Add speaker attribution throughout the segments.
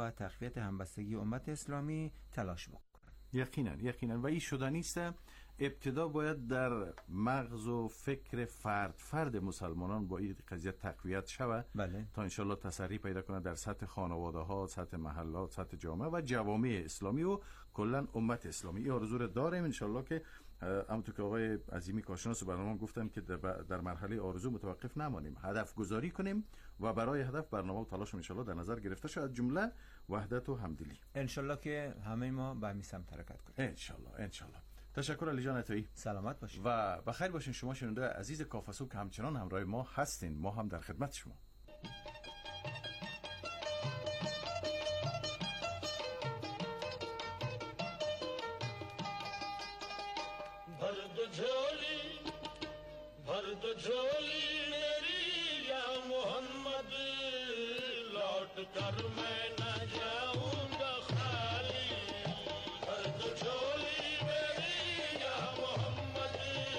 Speaker 1: و تقویت همبستگی امت اسلامی تلاش بکنن.
Speaker 2: یقینا و این شدنی است. ابتدا باید در مغز و فکر فرد مسلمانان با این قضیه تقویت شود.
Speaker 1: بله. تا
Speaker 2: انشالله تسری پیدا کنه در سطح خانواده ها، سطح محلات، سطح جامعه و جوامع اسلامی و کلا امت اسلامی. این آرزو رو داریم انشالله که همونطور که آقای عظیمی کارشناس برنامه گفتن که در مرحله آرزو متوقف نمانیم، هدف گذاری کنیم و برای هدف برنامه و تلاش انشالله در نظر گرفته شود، جمله وحدت و همدلی.
Speaker 1: انشالله که همه ما به همین سمت حرکت کنیم.
Speaker 2: انشالله. تشکر علی جان عطایی.
Speaker 1: سلامت باشید
Speaker 2: و بخیر باشین شما شنونده عزیز کافسو که همچنان همراه ما هستین. ما هم در خدمت شما.
Speaker 3: بھر دو جھولی میری یا محمد، لوٹ کر میں نہ جاؤں گا خالی. بھر دو جھولی میری یا محمد،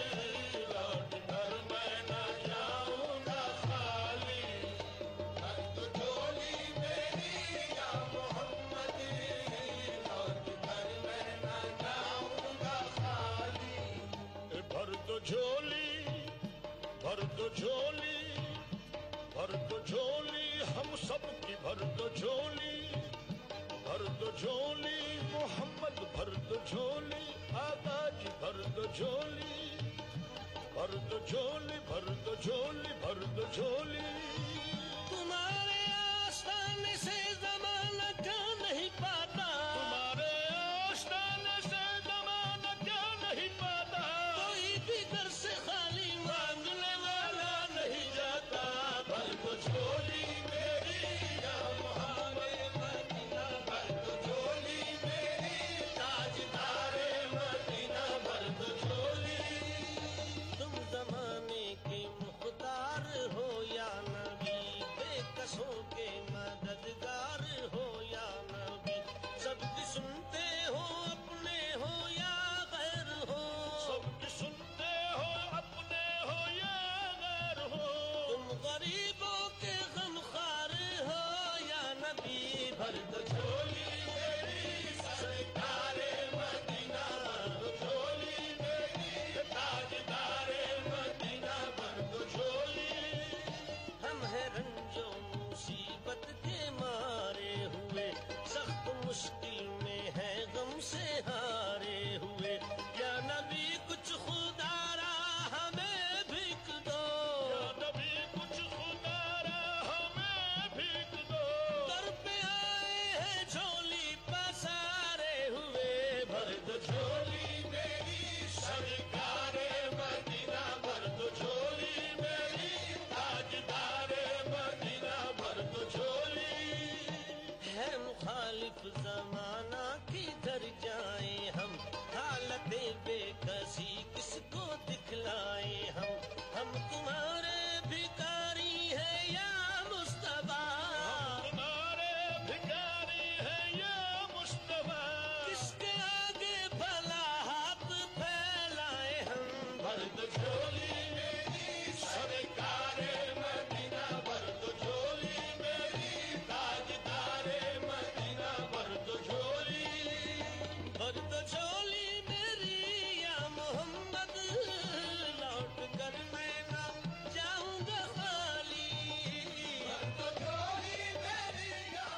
Speaker 3: لوٹ کر میں نہ جاؤں گا خالی. بھر دو جھولی میری یا محمد، لوٹ کر میں نہ جاؤں گا خالی. بھر دو جھولی، بھر دو جھولی، بھر دو جھولی ہم سب کی، بھر دو جھولی، بھر دو جھولی محمد، بھر دو جھولی آقا جی، بھر دو جھولی، بھر دو جھولی، بھر دو جھولی، بھر دو جھولی. تمہارے آستانے سے زمانہ کیا نہیں پاتا، تمہارے آستانے سے زمانہ کیا نہیں پاتا. کوئی بھی در سے خالی مانگنے والا نہیں جاتا. بھر دو جھولی میری یا محمد مدینہ، بھر دو جھولی میری تاجدار مدینہ، بھر دو جھولی. تم زمانے کے مختار ہو یا نبی، بے کسوں کے مددگار ہو یا نبی. سب کی سنتے ہو اپنے ہو یا غیر ہو، سب کی سنتے ہو اپنے ہو یا غیر ہو. تم غریبوں کے غمخوار ہو یا نبی. بھر دو جھولی میری سرکار مدینہ، بھر دو جھولی میری تاجدار مدینہ، بھر دو جھولی. ہم ہیں رنج و مصیبت کے مارے ہوئے، سخت مشکل میں ہے غم سے ہارے ہوئے. یا نبی کچھ خدا را ہمیں بھیک دو، یا نبی کچھ خدا را ہمیں بھیک دو. در پہ آئے ہیں جھولی پسارے ہوئے. بھر دو جھولی میری سرکار مدینہ، بھر دو جھولی میری تاجدار مدینہ، بھر دو جھولی. ہے مخالف زمانہ کدھر جائیں ہم، حالت بے کسی کس کو دکھلائیں ہم تمہارے بھکاری ہیں یا مصطفیٰ، ہم تمہارے بھکاری ہیں یا مصطفیٰ. کس کے آگے بھلا ہاتھ پھیلائیں ہم. بھر دو جھولی میری سرکار مدینہ، بھر دو جھولی میری تاجدار مدینہ، بھر دو جھولی. بھر دو جھولی میری یا محمد، لوٹ کر میں نہ جاؤں گا خالی. بھر دو جھولی میری یا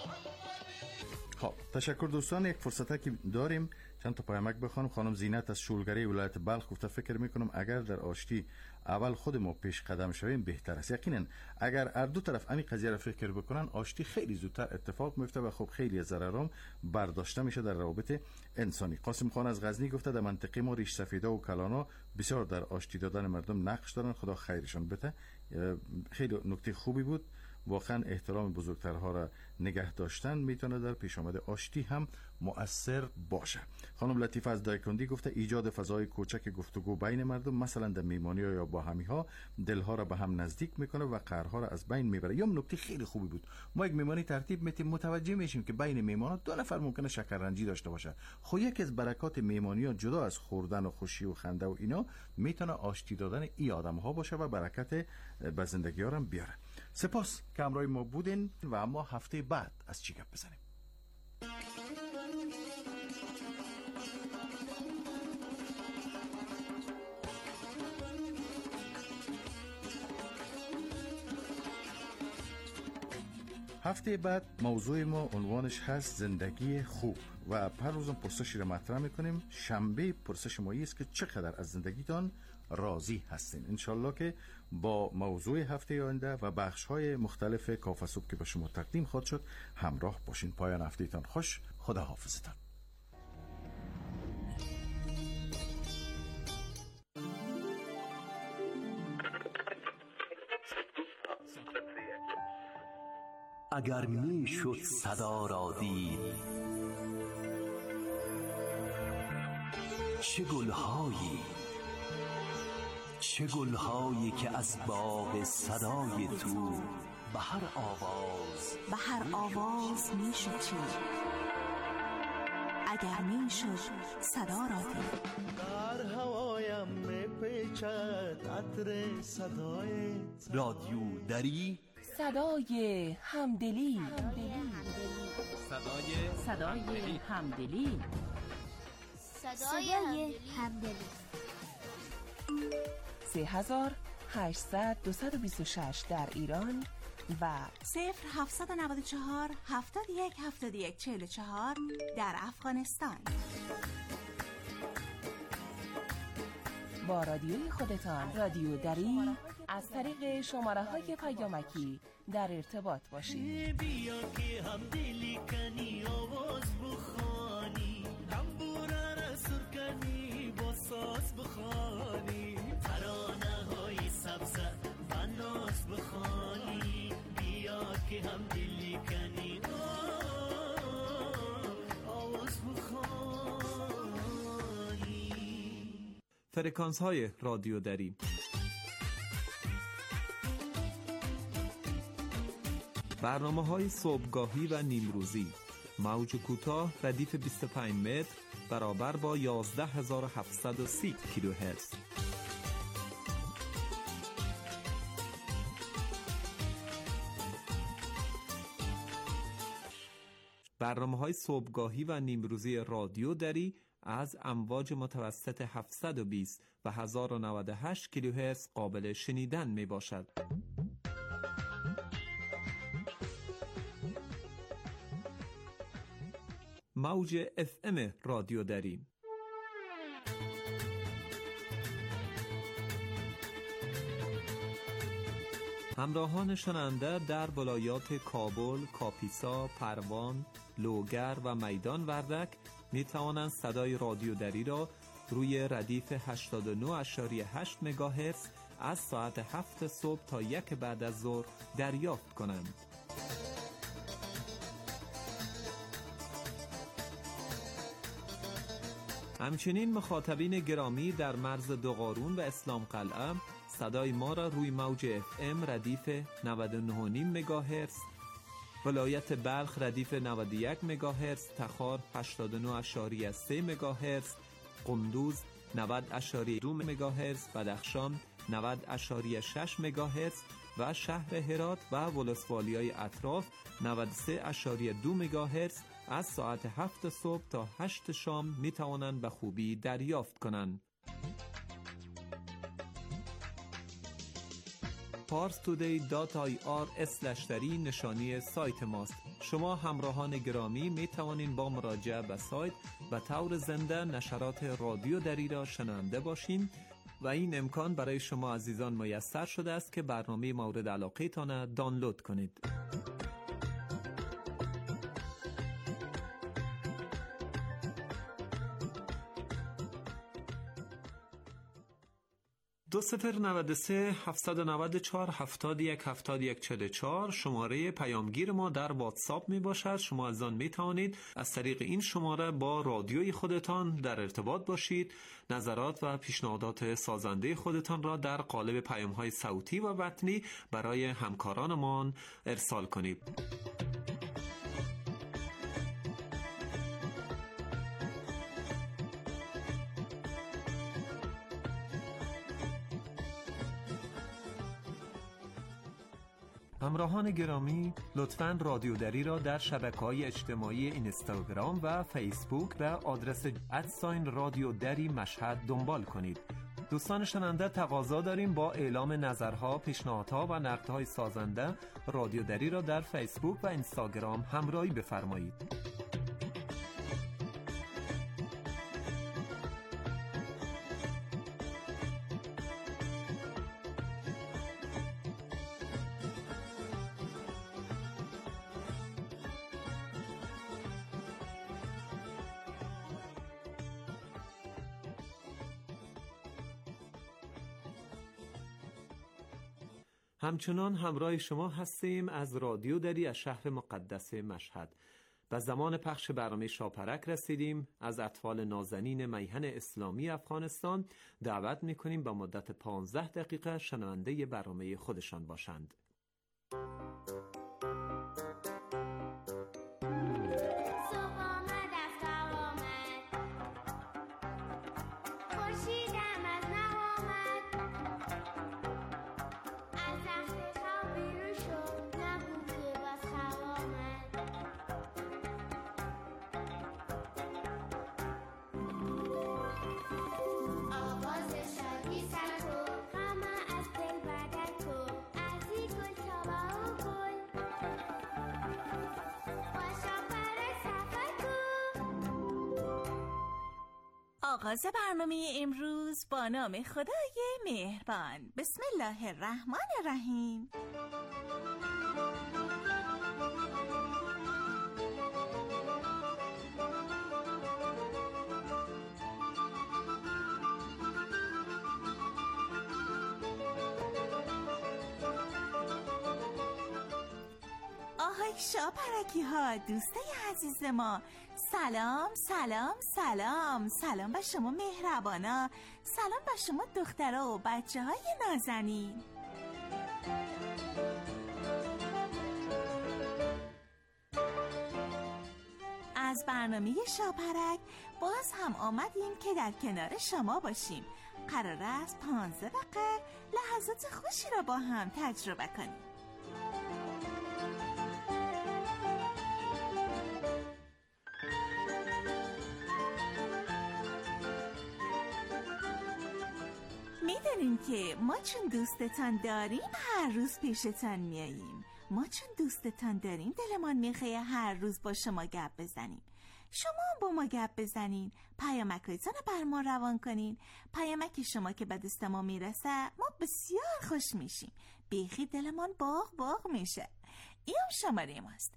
Speaker 3: محمد.
Speaker 2: خب تشکر دوستان. یک فرصتی که داریم چند تا پیامک بخوانم. خانم زینت از شولگری ولایت بلخ گفته فکر میکنم اگر در آشتی اول خود ما پیش قدم شویم بهتر است. یقینا اگر هر دو طرف همین قضیه را فکر بکنن آشتی خیلی زودتر اتفاق میفته و خب خیلی از ضررام برداشته میشه در روابط انسانی. قاسم خان از غزنی گفته در منطقه ما ریش سفیدا و کلانا بسیار در آشتی دادن مردم نقش دارن، خدا خیرشان بده. خیلی نکته خوبی بود. واقعا احترام بزرگترها را نگه داشتن میتونه در پیش آمد آشتی هم مؤثر باشه. خانم لطیفه از دایکندی گفته ایجاد فضای کوچک گفتگو بین مردم مثلا در میمانی ها یا باهمی ها دلها را به هم نزدیک میکنه و قهرها را از بین میبره. یا نکته خیلی خوبی بود. ما یک میمانی ترتیب میتیم، متوجه میشیم که بین میمانا دو نفر ممکنه شکررنجی داشته باشه. خب یکی از برکات میمانی ها جدا از خوردن و خوشی و خنده و اینا میتونه آشتی دادن این آدم ها باشه و برکت به زندگی ها هم بیاره. سپاس که همراه ما بودین و اما هفته بعد از چی گپ بزنیم. هفته بعد موضوع ما عنوانش هست زندگی خوب و هر روزم پرسشی رو مطرح میکنیم. شنبه پرسش ما است که چقدر از زندگیتان راضی هستین. انشالله که با موضوع هفته آینده و بخش‌های مختلف کاف صبح که به شما تقدیم خواهد شد همراه باشین. پایان هفتهتان خوش. خدا حافظتان.
Speaker 4: اگر می شد صدا را دید، چه گلهایی که از باغ صدای تو به هر آواز می شد چید. اگر می شد صدا را دید.
Speaker 3: در هوایم می پیچد عطر صدای
Speaker 4: رادیو دری،
Speaker 5: صدای همدلی.
Speaker 6: صدای همدلی.
Speaker 5: 3800-226 در ایران و
Speaker 7: 0794-71-71-44 در افغانستان.
Speaker 5: با رادیوی خودتان رادیو دری از طریق شماره‌های پیامکی در ارتباط باشید.
Speaker 3: بیا که همدلی کنی آواز بخوانی، تنبوره را سر کنی با ساز بخوانی، ترانه های سبز و ناز بخوانی. بیا که همدلی کنی آواز بخوانی.
Speaker 8: فرکانس های رادیو دری. برنامه‌های صبحگاهی و نیمروزی، موج کوتاه ردیف 25 متر برابر با 11730 کیلوهرتز. برنامه‌های صبحگاهی و نیمروزی رادیو دری از امواج متوسط 720 و 1098 کیلوهرتز قابل شنیدن می باشد. موج FM رادیو دری. همراهان شنونده در ولایات کابل، کاپیسا، پروان، لوگر و میدان وردک می توانند صدای رادیو دری را روی ردیف 89.8 مگاهرتز از ساعت 7 صبح تا 1 بعد از ظهر دریافت کنند. همچنین مخاطبین گرامی در مرز دوقارون و اسلام قلعه صدای ما را روی موج FM ردیف 99.5 مگاهرتز، ولایت بلخ ردیف 91 مگاهرتز، تخار 89.3 مگاهرتز، قندوز 90.2 مگاهرتز، بدخشان 90.6 مگاهرتز و شهر هرات و ولسوالیای اطراف 93.2 مگاهرتز از ساعت 7 صبح تا 8 شام می توانند به خوبی دریافت کنند. parstoday.ir/dari نشانی سایت ماست. شما همراهان گرامی می توانید با مراجعه به سایت به طور زنده نشرات رادیو دری را شنونده باشین و این امکان برای شما عزیزان میسر شده است که برنامه مورد علاقه تان دانلود کنید. دو 093 794 71 71 44 شماره پیامگیر ما در واتساپ می باشد. شما از آن می توانید از طریق این شماره با رادیوی خودتان در ارتباط باشید. نظرات و پیشنهادات سازنده خودتان را در قالب پیام‌های صوتی و متنی برای همکارانمان ارسال کنید. همراهان گرامی، لطفاً رادیو دری را در شبکه‌های اجتماعی اینستاگرام و فیسبوک به آدرس @رادیو دری مشهد دنبال کنید. دوستان شنونده، تقاضا داریم با اعلام نظرها، پیشنهادها و نقدهای سازنده رادیو دری را در فیسبوک و اینستاگرام همراهی بفرمایید. همچنان همراه شما هستیم از رادیو دری از شهر مقدس مشهد. به زمان پخش برنامه شاپرک رسیدیم. از اطفال نازنین میهن اسلامی افغانستان دعوت میکنیم به مدت 15 دقیقه شنونده برنامه خودشان باشند.
Speaker 7: آغاز برنامه امروز با نام خدای مهربان. بسم الله الرحمن الرحیم. آهای شاپرکی ها، دوستای عزیز ما، سلام سلام سلام. سلام به شما مهربانا، سلام به شما دخترها و بچه های نازنین. از برنامه شاپرک باز هم آمدیم که در کنار شما باشیم. قرار است 15 دقیقه لحظات خوشی را با هم تجربه کنیم. میدونیم که ما چون دوستتان داریم هر روز پیشتان میاییم. ما چون دوستتان داریم دلمان میخواه هر روز با شما گپ بزنیم. شما با ما گپ بزنین، پیامکایتان بر ما روان کنین. پیامک شما که به دست ما میرسه ما بسیار خوش میشیم. بیخی دلمان باغ باغ میشه. این شماره ماست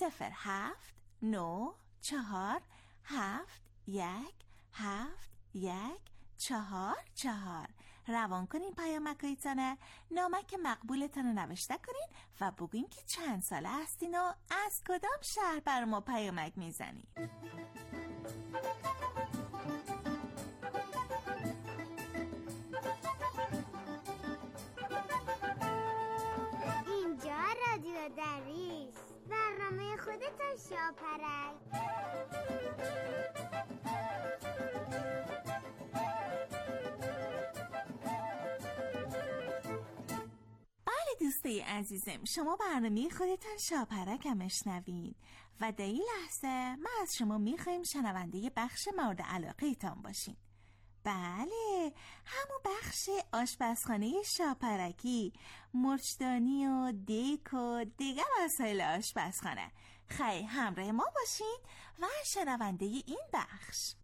Speaker 7: 079471714. روان کنین پیامکایتانه، نامک مقبولتان رو نوشته کنین و بگوین که چند ساله هستین و از کدام شهر بر ما پیامک میزنین.
Speaker 9: اینجا رادیو دریست، برنامه خودتان شاپرک.
Speaker 7: دوستای عزیزم، شما برنامه خودتان شاپرک هم اشنوین و در این لحظه ما از شما میخوایم شنونده بخش مورد علاقه تان باشین. بله، همون بخش آشپزخانه شاپرکی، مرچدانی و دیک و دیگر وسایل آشپزخانه. خیلی همراه ما باشین و شنونده این بخش.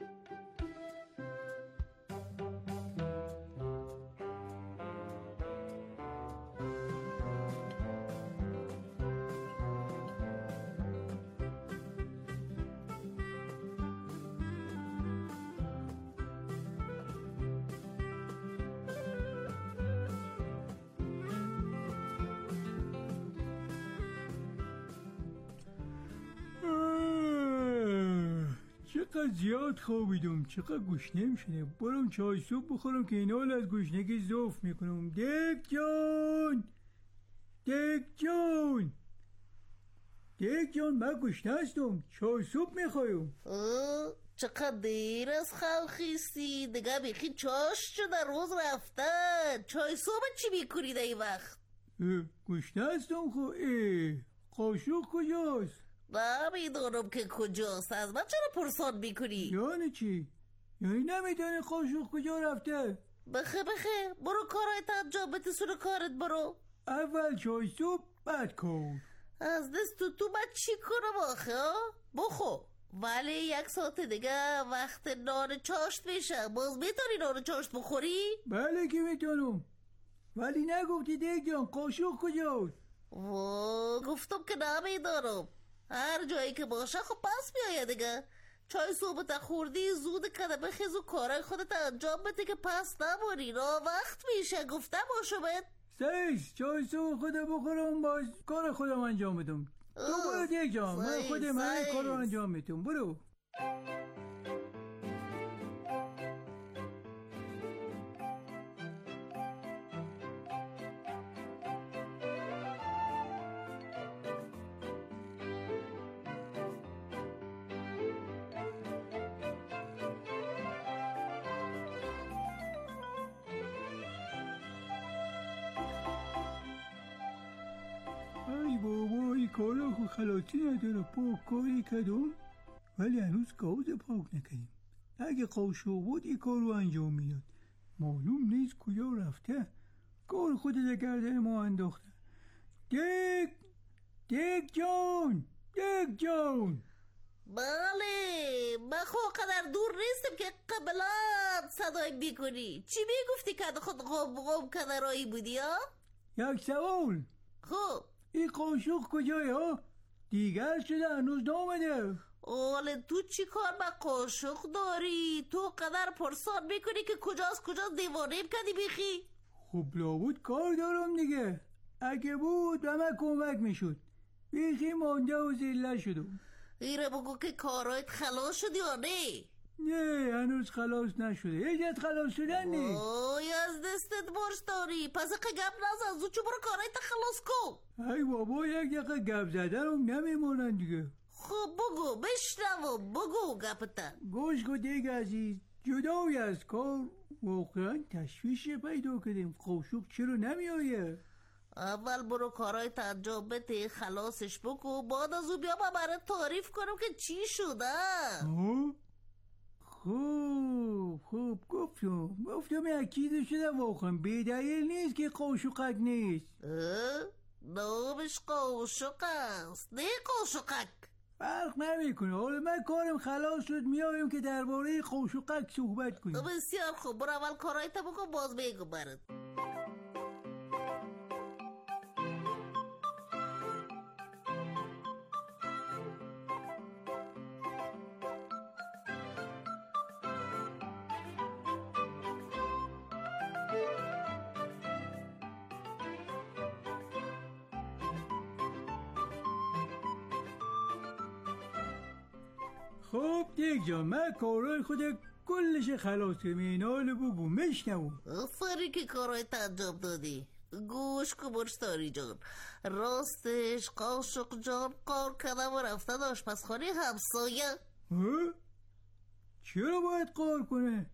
Speaker 10: چقدر زیاد خوابیدم، چقدر گشنه شده. برم چای صبح بخورم که این حال از گشنگی ضعف میکنم. دک جان من گشنه هستم، چای صبح میخوایم.
Speaker 11: چقدر دیر از خواب خیستی دیگه، بیخی چاش شده روز رفتن. چای صبح چی میکنی در این وقت؟
Speaker 10: گوشته هستم خب. قاشق کجاست؟
Speaker 11: نمیدونم که کجاست. از من چرا پرسان میکنی؟
Speaker 10: یعنی چی؟ یعنی نمیدونی قاشق کجا رفته؟
Speaker 11: بخه برو کارایت انجام بده. سر کارت برو.
Speaker 10: اول چای صبح بعد کار.
Speaker 11: از دست تو من چی کنم آخه؟ بخو. ولی 1 ساعت دیگه وقت نان چاشت میشه. باز میتونی نان چاشت بخوری؟
Speaker 10: بله که میتونم. ولی نگفتی دیگه جان قاشق کجاست؟
Speaker 11: گفتم که نمیدارم. هر جایی که باشه خب پس بیایه دیگه. چای صبح خوردی زود کده بخیز و کارای خودت انجام بده که پس نمونی. وقت میشه. گفتم باشو بهت.
Speaker 10: سیس چای صبح خودم بخورم باز کار خودم انجام بدم. تو برو دیگه جان. من خودم همه کار رو انجام میتونم. برو. ای بابا این کارا خود خلاصی نداره. پاک کاری کردم ولی هنوز گاز پاک نکردیم. اگه قاشق بود این کار رو انجام میداد. معلوم نیست کجا رفته. کار خود در گردن ما انداخته. دیگ جان.
Speaker 11: بله من خود قدر دور نیستم که قبلات صدای میکنی. چی میگفتی که خود غم کدرایی بودی ها؟
Speaker 10: یک سوال.
Speaker 11: خب
Speaker 10: این قاشق کجایی ها؟ دیگر شده هنوز نامده.
Speaker 11: اوله تو چی کار با قاشق داری؟ تو قدر پرسان میکنی که کجاست دیوانه کدی بیخی؟
Speaker 10: خب لابد کار دارم دیگه. اگه بود به من کمک میشد. بیخی مانده و زله شدم.
Speaker 11: ایره بگو که کارایت خلاص شد یا نه؟
Speaker 10: نه هنوز خلاص نشده. ایجاد خلاص شدن نیست.
Speaker 11: اوی از دستت برش داری. پس اقه گپ نزن. زود چو برو کارایت خلاص کن.
Speaker 10: ای بابا یک دقیقه گپ زدنم نمیمونن دیگه.
Speaker 11: خب بگو بشنوم. بگو گپتا.
Speaker 10: گوش کن دیگه عزیز. جدای از کار واقعا تشویش پیدا کردیم. قاشق چرا نمیایه؟
Speaker 11: اول برو کارایت انجام بده خلاصش بکو. بعد از او بیا برای تعریف کنم که چی شده.
Speaker 10: خوب گفتم اکید شده واقعا بیدلیل نیست که قاشقک نیست.
Speaker 11: نامش قاشق است نه قاشقک.
Speaker 10: فرق نمیکنه. حالا من کارم خلاص شد میایم که درباره قاشقک صحبت کنیم.
Speaker 11: بسیار خوب برو اول کارایت بکن باز میگم برات.
Speaker 10: خب دیگه جان من کارای خود کلش خلاص کنم. اینال بگو مشنوم.
Speaker 11: آفرین که کارایت انجام دادی. گوش کن مشتاری جان. راستش قاشق جان کار کردم و رفتن آشپزخانه همسایه.
Speaker 10: چرا باید کار کنه؟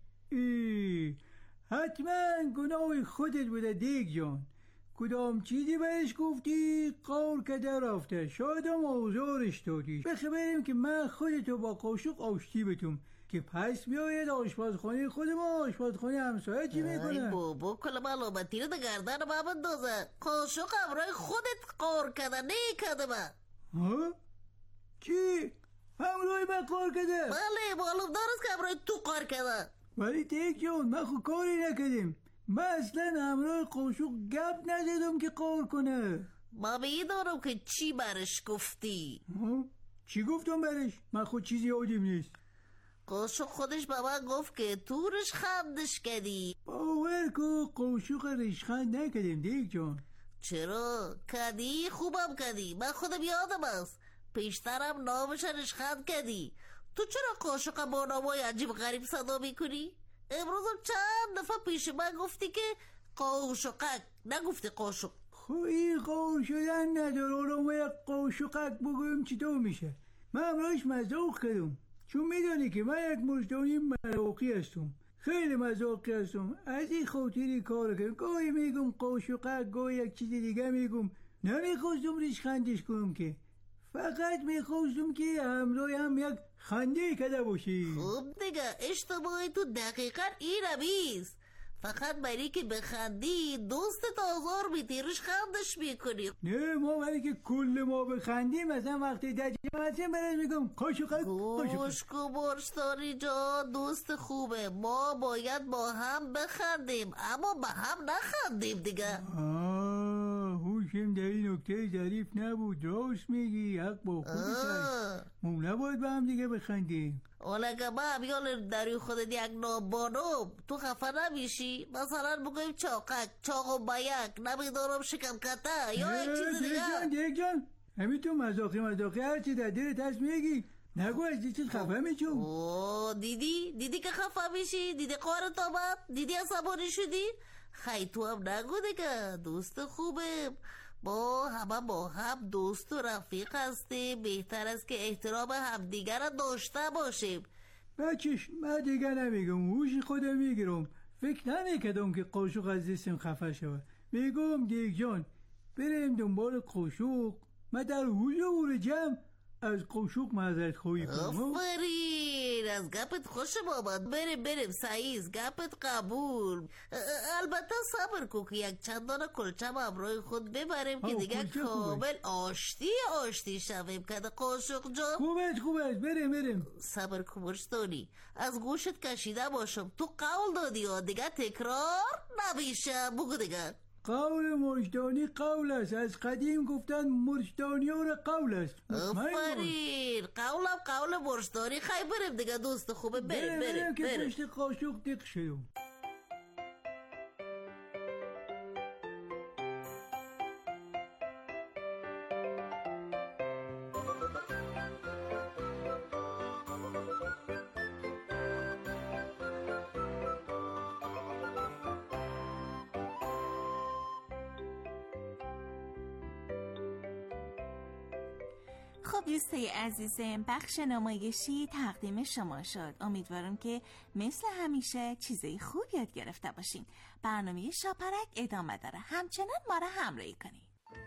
Speaker 10: حتما گناه خودت بوده دیگ جان. کدام چیزی بهش گفتی کار کده رفته. شاید هم آزارش دادی. بخبریم که من خودتو با قاشق آشتی بتم که پس بیاید آشپزخانه خودم و آشپزخانه همسایه چی میکنه؟
Speaker 11: ای بابا کل ملامتی رو در گردن من بندازه. قاشق همراه خودت کار کده نکده من.
Speaker 10: چی؟ همراه من کار کده؟
Speaker 11: بله معلوم دارست که همراه تو کار کده.
Speaker 10: ولی دیگ جان من خود کاری نکدیم. من اصلا همراه قاشق گپ نزدم که کار کنه.
Speaker 11: من میدارم که چی برش گفتی.
Speaker 10: چی گفتم برش؟ من خود چیزی یادم نیست.
Speaker 11: قاشق خودش به من گفت که تو رشخندش کردی.
Speaker 10: باور کن قاشق رشخند نکردیم دیگ جان.
Speaker 11: چرا؟ کردی؟ خوبم کردی. من خودم یادم است پیشترم نامش رشخند کردی. تو چرا قاشق با نامای عجیب غریب صدا میکنی؟ امروزم چند دفعه پیش من گفتی که قاشقک نگفتی قاشق.
Speaker 10: خب این قار شدن نداره. آرامه یک قاشقک بگویم چی تو میشه. من امروز مزاق کردم چون میدانی که من یک مجدانی مراقی هستم. خیلی مذاقی هستم. از این خاطری کار کنم. گاهی میگم قاشقک، گاهی یک چیز دیگه میگم. نمیخواستم ریشخندش کنم که، فقط میخواستم که همراه هم یک خنده کده باشی.
Speaker 11: خب دیگه اشتباهی تو دقیقا این رویست. فقط برای که بخندی دوستت آزار میدی، ریشخندش میکنی.
Speaker 10: نه ما برای که کل ما بخندیم مثلا وقتی در جمع هستیم برای میگم قاشقک.
Speaker 11: گوش کن مرشدانی جان، دوست خوبه، ما باید با هم بخندیم اما با هم نخندیم دیگه.
Speaker 10: هوشم در این نکته ظریف نبود. راست میگی، حق با خودت هست. ما نباید با هم دیگه بخندیم.
Speaker 11: حالا که ما همیان داری خودت یک نابانم تو خفه نمیشی؟ مثلا بگویم چاق و بیک، نمیدارم شکم کته یا یک چیز دیگه.
Speaker 10: دیگه جان همین تو مذاقی هرچی در دلت هست میگی، نگو از این چیز خفه میشم.
Speaker 11: دیدی که خفه میشی؟ دیدی قارت آمد؟ دیدی عصبانی شدی؟ خیلی تو هم نگو دیگه، دوست خوبه، با هم دوست و رفیق هستیم. بهتر است که احترام همدیگر را داشته باشیم.
Speaker 10: بچش من دیگه نمیگم، هوش خودم میگیرم. فکر نمیکردم که قاشق از دستم خفه شود. میگم دیگ جان بریم دنبال قاشق، من در حضور جمع از قاشق معذرت خواهی کنم.
Speaker 11: آفرین، از گپت خوشم آمد. بریم سعیز، گپت قبول. البته صبر کن که یک چندان کلچم همراه خود ببریم که دیگه کامل آشتی شویم که قاشق جان.
Speaker 10: خوبه بریم.
Speaker 11: صبر کن مرشدانی، از گوشت کشیده باشم. تو قول دادی ها دیگه تکرار نمیشه. بگو دیگه.
Speaker 10: قول مرشدانی قول است. از قدیم گفتن مرشدانی ها را قول است.
Speaker 11: آفرین، قول مرشدانی. خیلی بریم دیگه دوست خوبه. بریم
Speaker 10: که پشت قاشق دق شدم.
Speaker 7: خب دوستای عزیزم، بخش نمایشی تقدیم شما شد. امیدوارم که مثل همیشه چیزای خوب یاد گرفته باشین. برنامه شاپرک ادامه داره، همچنان ما را همراهی کنید.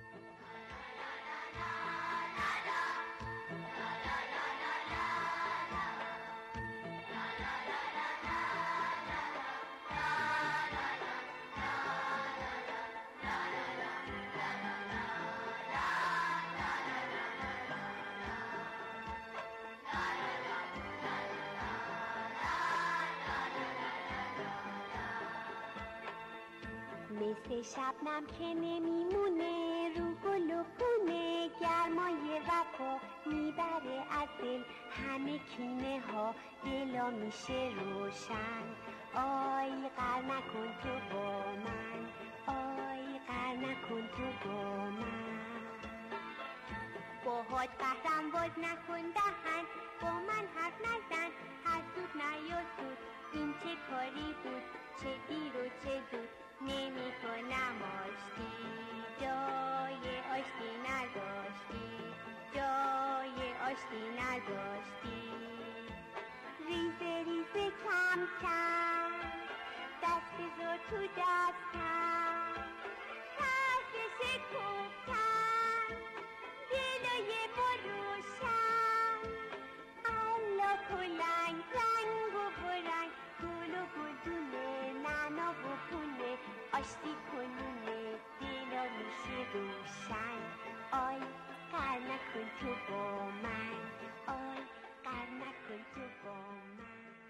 Speaker 9: مثل شبنم که نمیمونه رو گل و خونه، گرمای وفا میبره از دل همه کینه ها، دلا میشه روشن. آی قر نکن تو با من، آی قر نکن تو با من. باهات قهرم باز نکن دهن، با من حرف نزن، حسود نیاسود. این چه کاری بود، چه دیر و چه زود، نمی کنم آشتی، جای آشتی نداشتی، جای آشتی نداشتی. ریزه ریزه کم کم دست بذار تو دستم، ترس شکفتم دلای ما روشن. الله کلنگ رنگ و برنگ، گل و گلدونه، نعنا و پونه، آشتی کنونه دلا میشه روشن. آی قر نکن تو با من، آی قر نکن تو با من.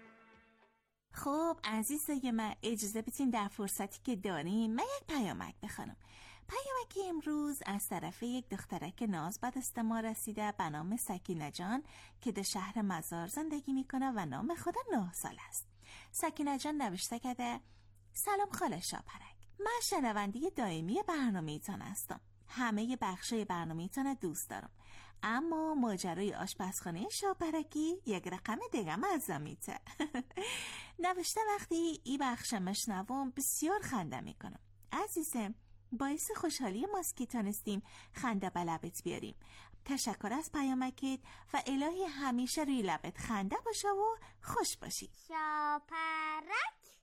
Speaker 7: خب عزیزای من، اجازه بدین در فرصتی که داریم من یک پیامک بخونم. پیامک امروز از طرف یک دخترک ناز به دست ما رسیده به نام سکینه جان که در شهر مزار زندگی میکنه و نام خود 9 سال است. سکینه جان نوشته کرده: سلام خاله شاپرک، من شنونده دائمی برنامه‌تان هستم. همه بخشای برنامه‌تان دوست دارم، اما ماجرای آشپزخانه شاپرکی یک رقم دیگه مزه میته. نوشته وقتی این بخش مشنوم بسیار خنده میکنم. عزیزم، باعث خوشحالی ماست که تانستیم خنده به لبت بیاریم. تشکر از پیامکت و الهی همیشه روی لبت خنده باشه و خوش باشی.
Speaker 9: شاپرک.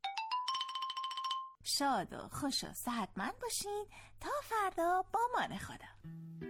Speaker 7: شاد و خوش و صحتمند باشین تا فردا با مان خدا.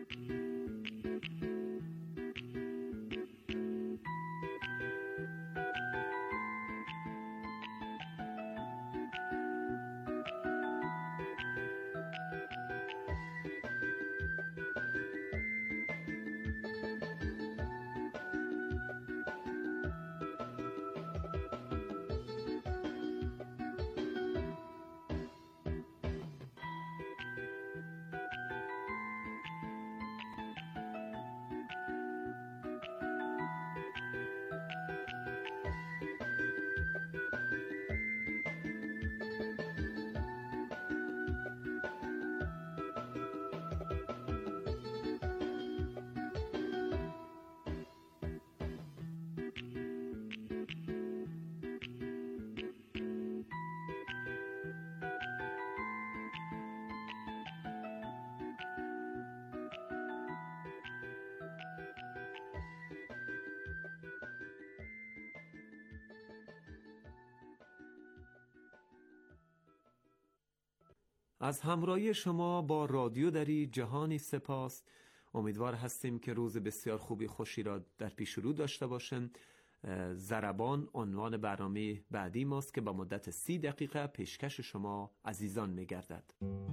Speaker 8: از همراهی شما با رادیو دری جهانی سپاس. امیدوار هستیم که روز بسیار خوبی خوشی را در پیش رو داشته باشیم. ضربان عنوان برنامه بعدی ماست که با مدت 30 دقیقه پیشکش شما عزیزان می‌گردد.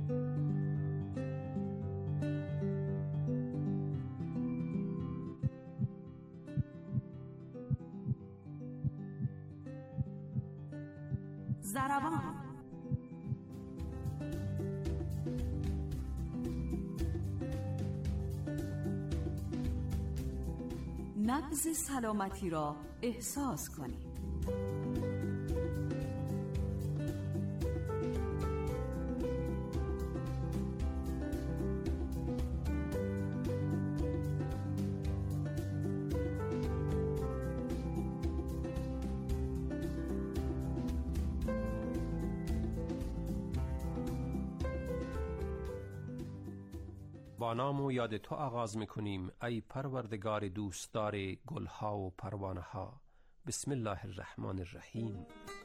Speaker 5: ضربان. نبض سلامتی را احساس کنید.
Speaker 12: با نام و یاد تو آغاز میکنیم ای پروردگار دوستدار گلها و پروانه ها. بسم الله الرحمن الرحیم.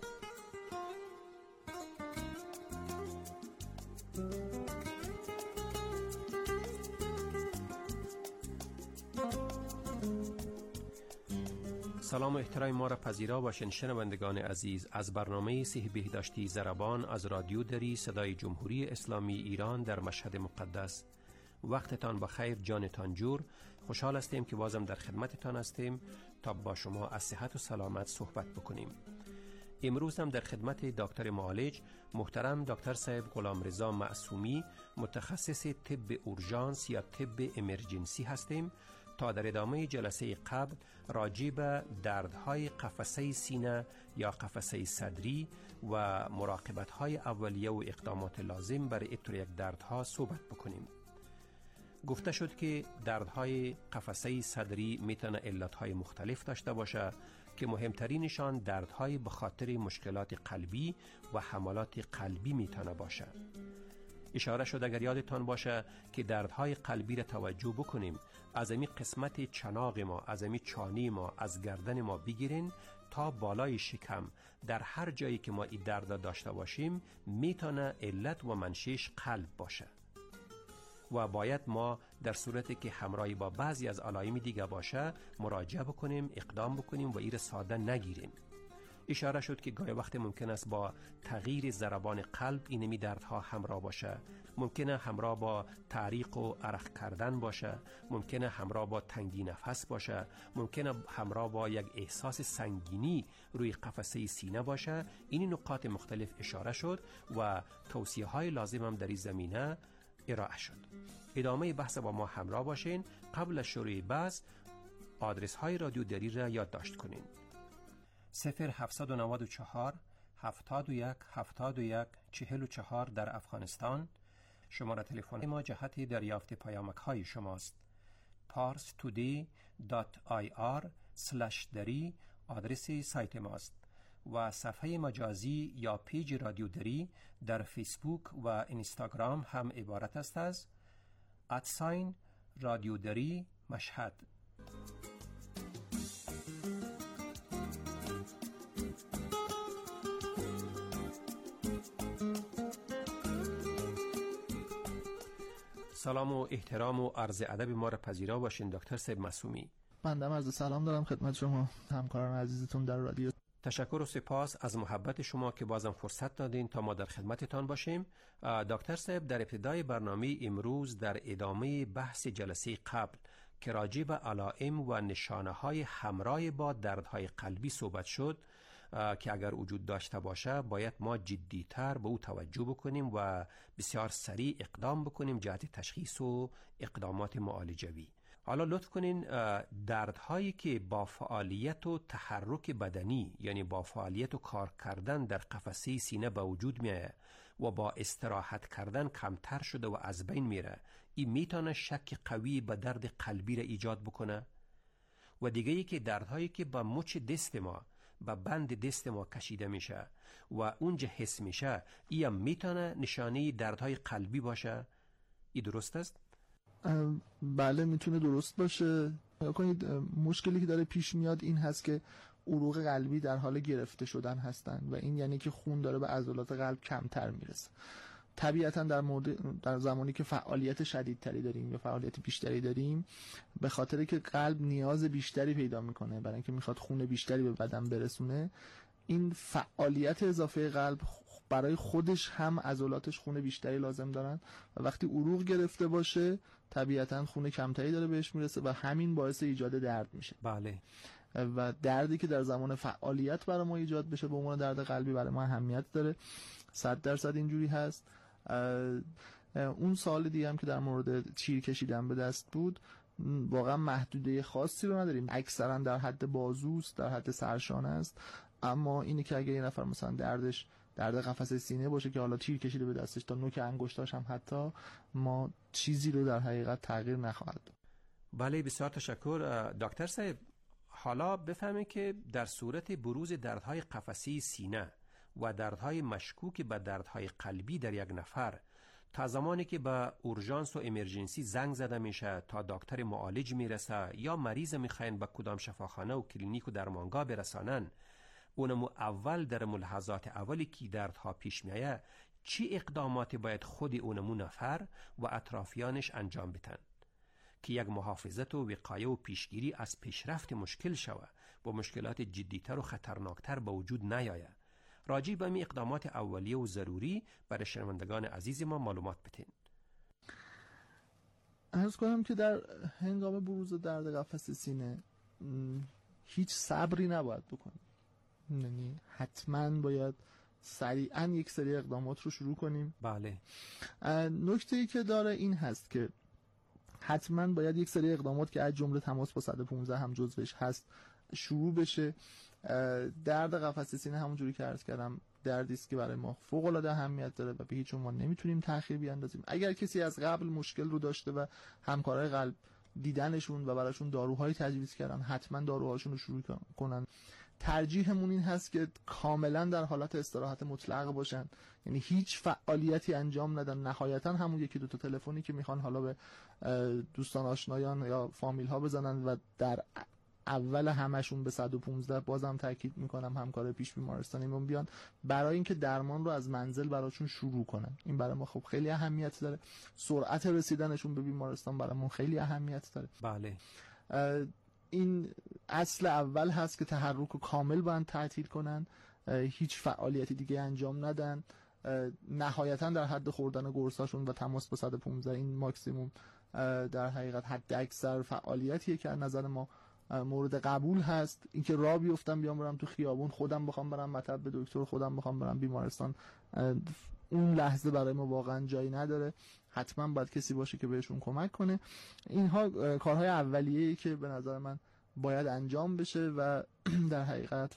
Speaker 12: سلام و احترام ما را پذیرا باشین شنوندگان عزیز از برنامه صحیح بهداشتی ضربان از رادیو دری صدای جمهوری اسلامی ایران در مشهد مقدس. وقتتان بخیر، جانتان جور. خوشحال هستیم که بازم در خدمتتان هستیم تا با شما از صحت و سلامت صحبت بکنیم. امروز هم در خدمت دکتر معالج محترم دکتر صاحب غلامرضا معصومی متخصص طب اورژانس یا طب امرجنسی هستیم تا در ادامه جلسه قبل راجع به دردهای قفسه سینه یا قفسه صدری و مراقبت‌های اولیه و اقدامات لازم برای ابتر یک دردها صحبت بکنیم. گفته شد که دردهای قفسه صدری میتونه علتهای مختلف داشته باشه که مهمترینشان دردهای به خاطر مشکلات قلبی و حملات قلبی میتونه باشه. اشاره شد اگر یادتان باشه که دردهای قلبی را توجه بکنیم، از این قسمت چناق ما، از این چانی ما، از گردن ما بگیرین تا بالای شکم، در هر جایی که ما این درد داشته باشیم میتونه علت و منشأش قلب باشه و باید ما در صورتی که همراهی با بعضی از علائم دیگه باشه مراجعه بکنیم، اقدام بکنیم و ایر ساده نگیریم. اشاره شد که گاهی وقت ممکن است با تغییر ضربان قلب اینمی دردها همراه باشه، ممکنه همراه با تعریق و عرق کردن باشه، ممکنه همراه با تنگی نفس باشه، ممکنه همراه با یک احساس سنگینی روی قفسه سینه باشه. این نقاط مختلف اشاره شد و توصیه های لازم هم در این زمینه ارائه شد. ادامه بحث با ما همراه باشین. قبل از شروع بحث آدرس های رادیو دری را یادداشت کنین: 0794 71 71 44 در افغانستان. شماره تلفن ما جهت دریافت پیامک های شماست. parstoday.ir/dari آدرس سایت ماست و صفحه مجازی یا پیج رادیو دری در فیسبوک و اینستاگرام هم عبارت است از @رادیو دری مشهد. سلام و احترام و عرض ادب ما را پذیرا باشین دکتر صاحب معصومی.
Speaker 13: بنده عرض سلام دارم خدمت شما همکاران عزیزتون در رادیو.
Speaker 12: تشکر و سپاس از محبت شما که بازم فرصت دادین تا ما در خدمتتان باشیم. دکتر صاحب، در ابتدای برنامه امروز در ادامه بحث جلسه قبل که راجع به علائم و نشانه‌های همراه با دردهای قلبی صحبت شد که اگر وجود داشته باشه باید ما جدی‌تر به او توجه بکنیم و بسیار سریع اقدام بکنیم جهت تشخیص و اقدامات معالجوی. حالا لطف کنین دردهایی که با فعالیت و تحرک بدنی، یعنی با فعالیت و کار کردن در قفسه سینه به وجود میاد و با استراحت کردن کمتر شده و از بین میره، این میتونه شک قوی به درد قلبی را ایجاد بکنه. و دیگه ای که دردهایی که با مچ دست ما، با بند دست ما کشیده میشه و اونجا حس میشه، این میتونه نشانه دردهای قلبی باشه. این درست است؟
Speaker 13: بله میتونه درست باشه. کنید مشکلی که داره پیش میاد این هست که عروق قلبی در حال گرفته شدن هستن و این یعنی که خون داره به عضلات قلب کمتر میرسه. طبیعتا در زمانی که فعالیت شدیدتری داریم یا فعالیت بیشتری داریم، به خاطر که قلب نیاز بیشتری پیدا میکنه برای اینکه میخواد خون بیشتری به بدن برسونه، این فعالیت اضافه قلب برای خودش هم عضلاتش خون بیشتری لازم دارن و وقتی عروق گرفته باشه طبیعتا خون کمتری داره بهش میرسه و همین باعث ایجاد درد میشه.
Speaker 12: بله.
Speaker 13: و دردی که در زمان فعالیت برای ما ایجاد بشه به عنوان درد قلبی برای ما اهمیت داره. 100% اینجوری هست. اون سوال دیگه هم که در مورد چیر کشیدن به دست بود، واقعا محدوده خاصی رو نداریم، اکثرا در حد بازوست، در حد سرشانه است. اما اینه که اگه یه نفر مثلا درد قفسه سینه باشه که حالا تیر کشیده به دستش تا نوک انگشتاش هم حتی، ما چیزی رو در حقیقت تغییر نخواهد داد.
Speaker 12: بله بسیار تشکر دکتر صاحب. حالا بفهمید که در صورت بروز دردهای قفسه سینه و دردهای مشکوک به دردهای قلبی در یک نفر، تا زمانی که به اورژانس و امرجنسی زنگ زده میشه تا دکتر معالج میرسه یا مریض میخواین به کدام شفاخانه و کلینیک و درمانگاه برسانن، اونمو اول در ملاحظات اولی که دردها پیش میایه چی اقداماتی باید خود اونمو نفر و اطرافیانش انجام بدن که یک محافظت و وقایه و پیشگیری از پیشرفت مشکل شوه و مشکلات جدیتر و خطرناکتر به وجود نیایه؟ راجع به این اقدامات اولیه و ضروری برای شنوندگان عزیز ما معلومات بدین.
Speaker 13: عرض کنم که در هنگام بروز درد قفسه سینه هیچ صبری نباید بکنیم، یعنی حتما باید سریعا یک سری اقدامات رو شروع کنیم.
Speaker 12: بله.
Speaker 13: نکته‌ای که داره این هست که حتما باید یک سری اقدامات که از جمله تماس با 115 هم جزوش هست شروع بشه. درد قفسه سینه همونجوری که عرض کردم دردی است که برای ما فوق العاده اهمیت داره و به هیچ عنوان نمیتونیم تأخیر بیاندازیم. اگر کسی از قبل مشکل رو داشته و همکارای قلب دیدنشون و براشون داروهای تجویز کردن، حتما داروهاشون رو شروع کنن. ترجیحمون این هست که کاملا در حالت استراحت مطلق باشن، یعنی هیچ فعالیتی انجام ندن. نهایتا همون یکی دو تا تلفنی که میخوان حالا به دوستان آشنایان یا فامیل ها بزنن و در اول همشون به 115 بازم تاکید میکنم همکار پیش بیمارستانیمون بیان برای اینکه درمان رو از منزل براشون شروع کنن. این برای ما خب خیلی اهمیت داره. سرعت رسیدنشون به بیمارستان برامون خیلی اهمیت داره.
Speaker 12: بله.
Speaker 13: این اصل اول هست که تحرک کامل باید تعطیل کنن، هیچ فعالیتی دیگه انجام ندن. نهایتا در حد خوردن قرصاشون و تماس با 115 این ماکسیموم در حقیقت حد اکثر فعالیتیه که از نظر ما مورد قبول هست. اینکه راه بیفتم بیام برم تو خیابون، خودم بخوام برم مطب به دکتر، خودم بخوام برم بیمارستان، اون لحظه برای ما واقعا جایی نداره. حتما باید کسی باشه که بهشون کمک کنه. اینها کارهای اولیه‌ای که به نظر من باید انجام بشه و در حقیقت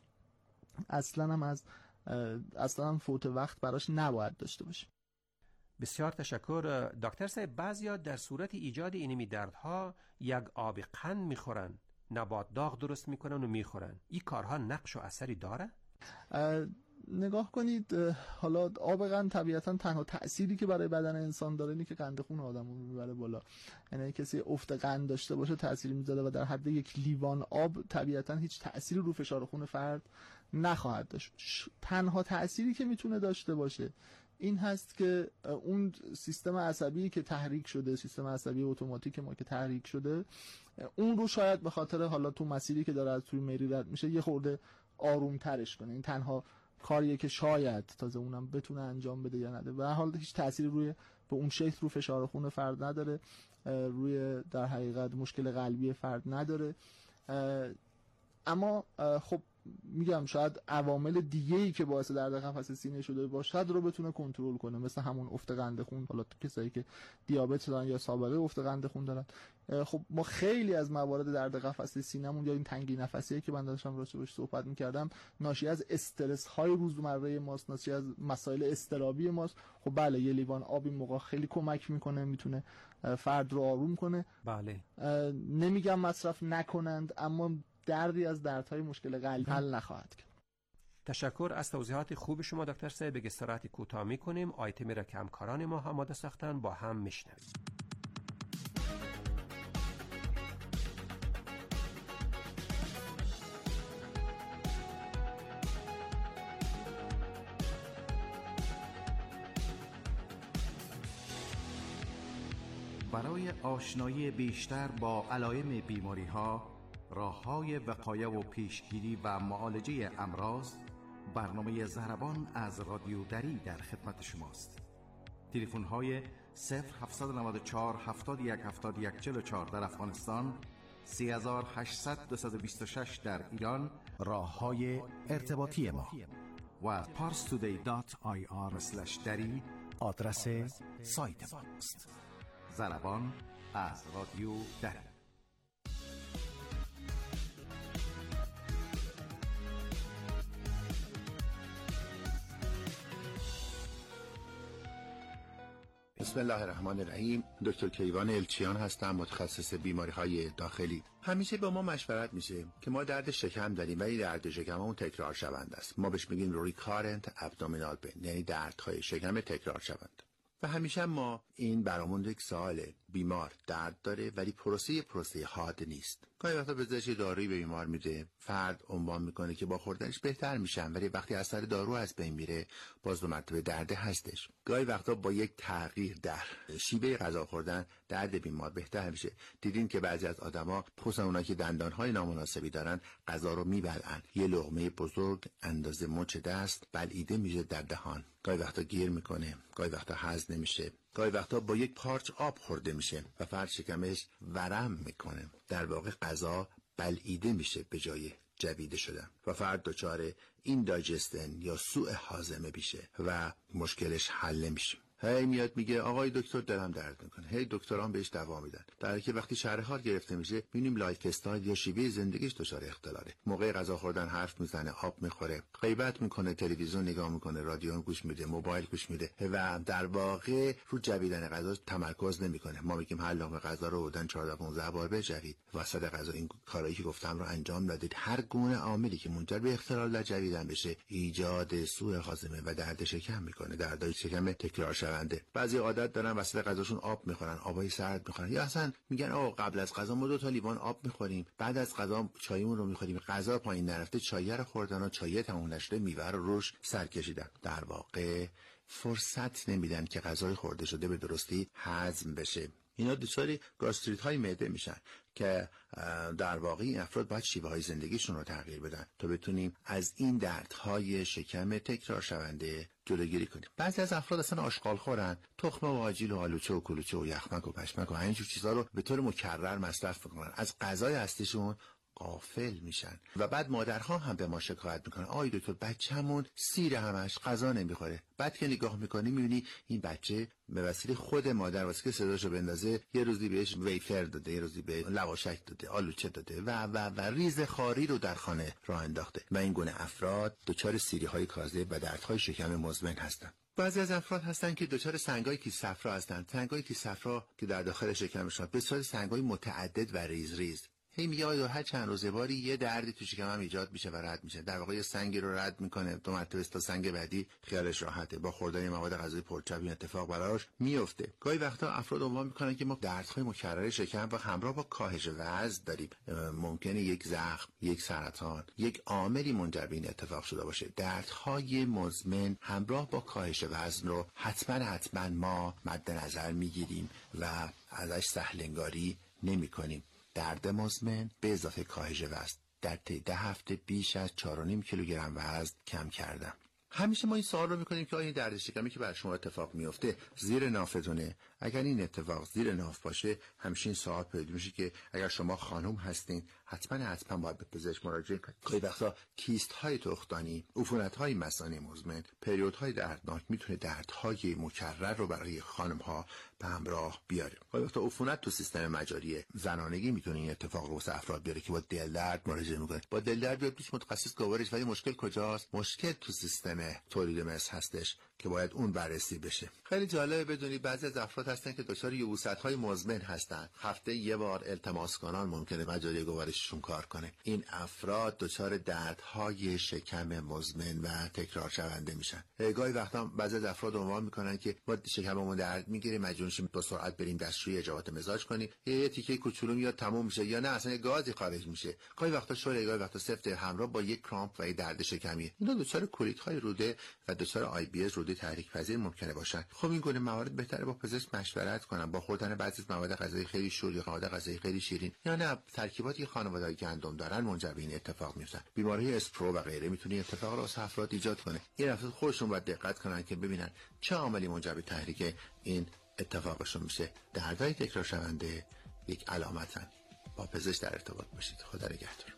Speaker 13: اصلا فوت وقت براش نباید داشته باشه.
Speaker 12: بسیار تشکر دکتر صاحب. بعضیا در صورت ایجاد اینمی دردها یک آب قند میخورن، نبات داغ درست میکنن و میخورن. این کارها نقش و اثری داره؟
Speaker 13: نگاه کنید، حالا آب قند طبیعتا تنها تأثیری که برای بدن انسان داره اینه که قند خون آدمو میبره بالا. یعنی کسی افت قند داشته باشه تأثیری میذاره و در حد یک لیوان آب طبیعتا هیچ تأثیری رو فشار خون فرد نخواهد داشت. تنها تأثیری که میتونه داشته باشه این هست که اون سیستم عصبی که تحریک شده، سیستم عصبی اتوماتیک ما که تحریک شده، اون رو شاید به خاطر حالا تو مسیری که داره از توی مری رد میشه یه خورده آرومترش کنه. این تنها کاریه که شاید تازه اونم بتونه انجام بده یا نده. به هر حال هیچ تأثیری روی به اون شکل رو فشار خون فرد نداره، روی در حقیقت مشکل قلبی فرد نداره. اما خب میگم شاید عوامل دیگه‌ای که باعث درد قفسه سینه شده باشد رو بتونه کنترل کنه، مثل همون افت قند خون. حالا تو کسایی که دیابت دارن یا سابقه افت قند خون دارن، خب ما خیلی از موارد درد قفسه سینه‌مون یا این تنگی نفسیه که من داشتم راجعش صحبت می‌کردم ناشی از استرس‌های روزمره ماست، ناشی از مسائل اضطرابی ماست. خب بله یه لیوان آب این موقع خیلی کمک میکنه، میتونه فرد رو آروم کنه.
Speaker 12: بله
Speaker 13: نمیگم مصرف نکنند، اما دردی از دردهای مشکل قلبی حل نخواهد کرد.
Speaker 12: تشکر از توضیحات خوب شما دکتر صاحب. به استراحت کوتاه می‌کنیم، آیتمی را که همکاران ما آماده ساختن با هم میشنویم.
Speaker 2: برای آشنایی بیشتر با علائم بیماری‌ها، راه‌های وقایه و پیشگیری و معالجه امراض، برنامه ضربان از رادیو دری در خدمت شماست. تلفن‌های 0794 71 71 44 در افغانستان، 3800 226 در ایران راه‌های ارتباطی ما و parstoday.ir/dari آدرس سایت ماست. ضربان از رادیو دری.
Speaker 14: بسم الله الرحمن الرحیم. دکتر کیوان الچیان هستم، متخصص بیماری‌های داخلی. همیشه با ما مشورت میشه که ما درد شکم داریم ولی درد شکممون تکرار شونده است. ما بهش میگیم ریکارنت ابدومینال پین، یعنی دردهای شکم تکرار شونده. و همیشه ما این برامون یک سواله، بیمار درد داره ولی پروسه حاد نیست. گاهی وقتا پزشک دارویی به بیمار میده، فرد عنوان میکنه که با خوردنش بهتر میشن، ولی وقتی اثر دارو از بین میره باز دو مرتبه درد هستش. گاهی وقتا با یک تغییر در شیوه غذا خوردن درد بیمار بهتر میشه. دیدین که بعضی از آدما، خصوصا اونایی که دندانهای نامناسبی دارن، غذا رو میبلعن، یه لقمه بزرگ اندازه مچ دست بلعیده میشه در دهان. گاهی وقتا گیر میکنه، گاهی وقتا هضم نمیشه، گاهی وقتا با یک پارچ آب خورده میشه و فرد شکمش ورم میکنه. در واقع غذا بلعیده میشه به جای جویده شدن و فرد دچار این دایجستن یا سوء هاضمه میشه و مشکلش حل نمیشه. هی میاد میگه آقای دکتر دلم درد میکنه، هی دکتران بهش دوا میدن، در حالی که وقتی شرح حال گرفته میشه میبینیم لایف استایل یا شیوه زندگیش دچار اختلاله. موقع غذا خوردن حرف میزنه، آب میخوره، غیبت میکنه، تلویزیون نگاه میکنه، رادیو گوش میده، موبایل گوش میده و در واقع رو جویدن غذا تمرکز نمیکنه. ما میگیم هر لقمه غذا رو بودن 14-15 بار بجوید، وسط غذا این کارایی که گفتم رو انجام ندید. هر گونه عاملی که منجر به اختلال در جویدن بشه ایجاد سوء هاضمه و درد شکم میکنه، دردای شکم تکرار شونده. بعضی عادت دارن وسط غذاشون آب میخورن، آبای سرد میخورن، یا اصلا میگن آقا قبل از غذا ما 2 تا لیوان آب میخوریم، بعد از غذا چایمون رو میخوریم. غذا پایین نرفته، چای رو خوردن و چای تموم نشده میوه رو روش سر کشیدن. در واقع فرصت نمیدن که غذای خورده شده به درستی هضم بشه. اینا دچار گاستریت های معده میشن که در واقع این افراد باید شیوه های زندگیشون رو تغییر بدن تا بتونیم از این دردهای شکم تکرار شونده جلوگیری کنیم. بعضی از افراد اصلا آشغال خورن، تخم و آجیل و آلوچه و کلوچه و یخمک و پشمک و اینجور چیزا رو به طور مکرر مصرف میکنن، از غذای اصلیشون غافل میشن و بعد مادرها هم به ما شکایت میکنن آی دکتر بچه‌مون سیر همش غذا نمیخوره. بعد که نگاه میکنی میبینی این بچه به وسیله خود مادر واسه که صداشو بندازه یه روزی بهش ویفر داده، یه روزی به لواشک داده، آلوچه داده و ریز خاری رو در خانه راه انداخته و این گونه افراد دچار سیری‌های کاذب و دردهای شکم مزمن هستن. بعضی از افراد هستن که دچار سنگای کیس صفرا هستن. سنگای کیس صفرا که در داخل شکمشون بسیار سنگای متعدد و ریز ریز. هی میگه آیا هر چند روزه باری یه دردی تو شکمم ایجاد میشه و رد میشه. در واقع یه سنگی رو رد میکنه، 2 مرتبه تا سنگ بعدی خیالش راحته. با خوردن مواد غذایی پرچربی این اتفاق براش میفته. گاهی وقتا افراد عنوان میکنن که ما دردهای مکرر شکم و همراه با کاهش وزن داریم. ممکنه یک زخم، یک سرطان، یک عاملی منجر به این اتفاق شده باشه. دردهای مزمن همراه با کاهش وزن رو حتما ما مد نظر میگیریم و ازش سهلنگاری نمی کنیم. درد مزمن به اضافه کاهش وزن در طی 10 هفته بیش از 4.5 کیلوگرم وزن کم کردم. همیشه ما این سوال رو میکنیم که آیا درد شکمی که بر شما اتفاق میفته زیر نافتونه؟ اگر این اتفاق زیر ناف باشه، همچین سوال پیدا میشه که اگر شما خانم هستین حتما باید به پزشک مراجعه کنید. گاهی وقتا کیست های تخمدانی، عفونت های مثانه مزمن، پریودهای دردناک میتونه دردهای مکرر رو برای خانم ها به همراه بیاره. گاهی وقتا عفونت تو سیستم مجاری زنانگی میتونه این اتفاق رو واسه افراد بیاره که با دل درد مراجعه میکنه. با دل درد بیاد پیش متخصص گوارش، ولی مشکل کجاست؟ مشکل تو سیستم تولید مثل هستش که باید اون بررسی بشه. خیلی جالبه بدونی بعضی از افراد هستن که دچار یبوست‌های مزمن هستن. هفته یه بار التماس کنان ممکنه مجاری گوارششون کار کنه. این افراد دچار دردهای شکم مزمن و تکرار شونده میشن. گاهی وقتا بعضی از افراد عنوان میکنن که ما شکممون درد میگیره، مجبور شیم با سرعت بریم دستشویی اجابت مزاج کنیم، یه تیکه کوچولو میاد تموم میشه، یا نه اصلا گازی خارج میشه. گاهی وقتا شوره، گاهی وقتا سفت همراه با یک کرامپ و درد شکمی. اینا دچار کولیت‌های روده و دچار آی بی اس روده تحریک پذیر ممکنه باشن. خب این گونه موارد بهتره با پزشک مشورت کنن با خوردن بعضی از مواد غذایی خیلی شور یا مواد غذایی خیلی شیرین، یا نه ترکیباتی خانواده‌ای گندم دارن منجر به این اتفاق میشن. بیماری اسپرو و غیره میتونه اتفاق را واسه افراد ایجاد کنه. این افراد خودشون باید دقت کنن که ببینن چه عاملی منجر به تحریک این اتفاقشون میشه. دردهای تکرار شونده یک علامتن. با پزشک در ارتباط باشید. خدا نگهدار.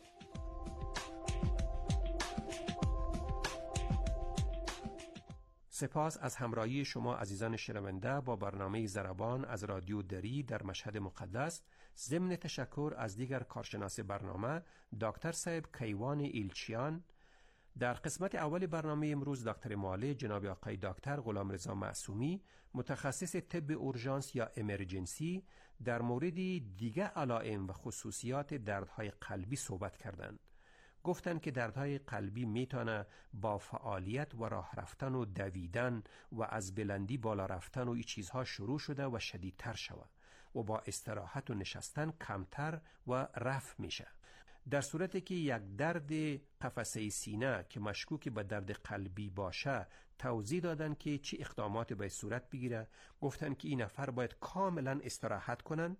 Speaker 12: سپاس از همراهی شما عزیزان شنونده با برنامه ضربان از رادیو دری در مشهد مقدس. ضمن تشکر از دیگر کارشناس برنامه دکتر صاحب کیوان ایلچیان. در قسمت اول برنامه امروز دکتر معالج جناب آقای دکتر غلامرضا معصومی، متخصص طب اورژانس یا امرجنسی، در مورد دیگر علائم و خصوصیات دردهای قلبی صحبت کردند. گفتند که دردهای قلبی میتونه با فعالیت و راه رفتن و دویدن و از بلندی بالا رفتن و این چیزها شروع شده و شدیدتر شود و با استراحت و نشستن کمتر و رفع میشه. در صورتی که یک درد قفسه سینه که مشکوک به درد قلبی باشه توضیح دادن که چه اقداماتی باید صورت بگیره. گفتن که این نفر باید کاملا استراحت کنن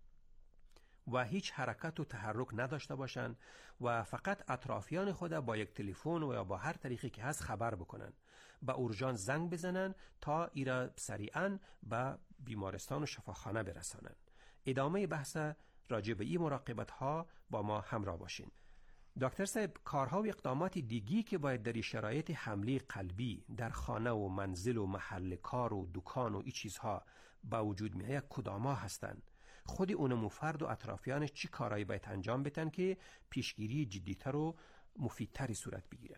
Speaker 12: و هیچ حرکت و تحرک نداشته باشن و فقط اطرافیان خود با یک تلفن و یا با هر طریقی که هست خبر بکنن، به اورژانس زنگ بزنن تا ایرا سریعا به بیمارستان و شفاخانه برسانن. ادامه بحث راجع به این مراقبت ها با ما همراه باشین. دکتر صاحب، کارها و اقدامات دیگی که باید در شرایط حمله قلبی در خانه و منزل و محل کار و دکان و این چیزها با وجود میاد کدامها هستند؟ خود اونمو فرد و اطرافیانش چی کارهایی باید انجام بدن که پیشگیری جدیتر و مفیدتری صورت بگیره؟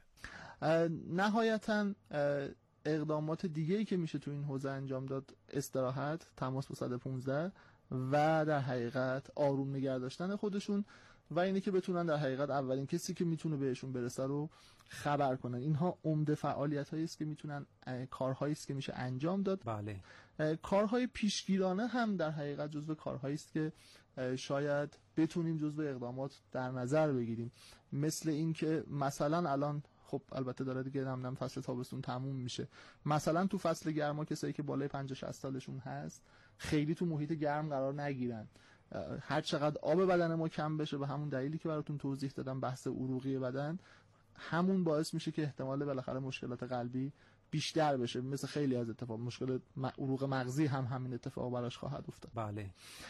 Speaker 13: نهایتاً اقدامات دیگه‌ای که میشه تو این حوزه انجام داد استراحت، تماس با 115 و در حقیقت آروم نگه داشتن خودشون و اینه که بتونن در حقیقت اولین کسی که میتونه بهشون برسه رو خبر کنن. اینها عمده فعالیت‌هایی است که میتونن، کارهایی است که میشه انجام داد.
Speaker 12: بله.
Speaker 13: کارهای پیشگیرانه هم در حقیقت جزو کارهایی است که شاید بتونیم جزو اقدامات در نظر بگیریم، مثل این که مثلا الان خب البته داره دیگه نم فصل تابستون تموم میشه، مثلا تو فصل گرما کسایی که بالای 50-60 سالشون هست خیلی تو محیط گرم قرار نگیرن. هر چقدر آب بدن ما کم بشه، به همون دلیلی که براتون توضیح دادم بحث عروقی بدن، همون باعث میشه که احتمال بالاخره مشکلات قلبی بیشتر بشه. مثل خیلی از اتفاق مشکل عروق مغزی هم همین اتفاق براش خواهد افتاد.
Speaker 12: بله.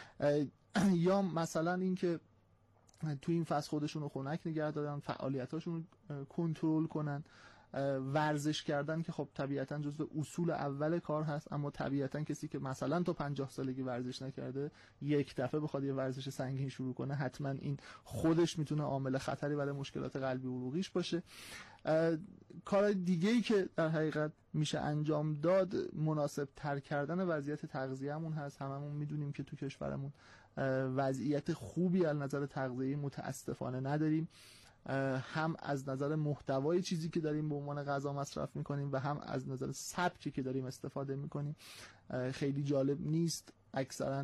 Speaker 13: یا مثلا این که تو این فصل خودشون رو خنک نگه دارن، فعالیتاشون رو کنترل کنن، ورزش کردن که خب طبیعتاً جزو اصول اول کار هست، اما طبیعتاً کسی که مثلا تا 50 سالگی ورزش نکرده یک دفعه بخواد یه ورزش سنگین شروع کنه، حتما این خودش میتونه عامل خطری برای مشکلات قلبی و عروقیش باشه. کار دیگه‌ای که در حقیقت میشه انجام داد مناسب تر کردن وضعیت تغذیه‌مون هست. هممون میدونیم که تو کشورمون وضعیت خوبی از نظر تغذیه‌ای متاسفانه نداریم، هم از نظر محتوای چیزی که داریم به عنوان غذا مصرف میکنیم و هم از نظر سبکی که داریم استفاده میکنیم خیلی جالب نیست. اکثرا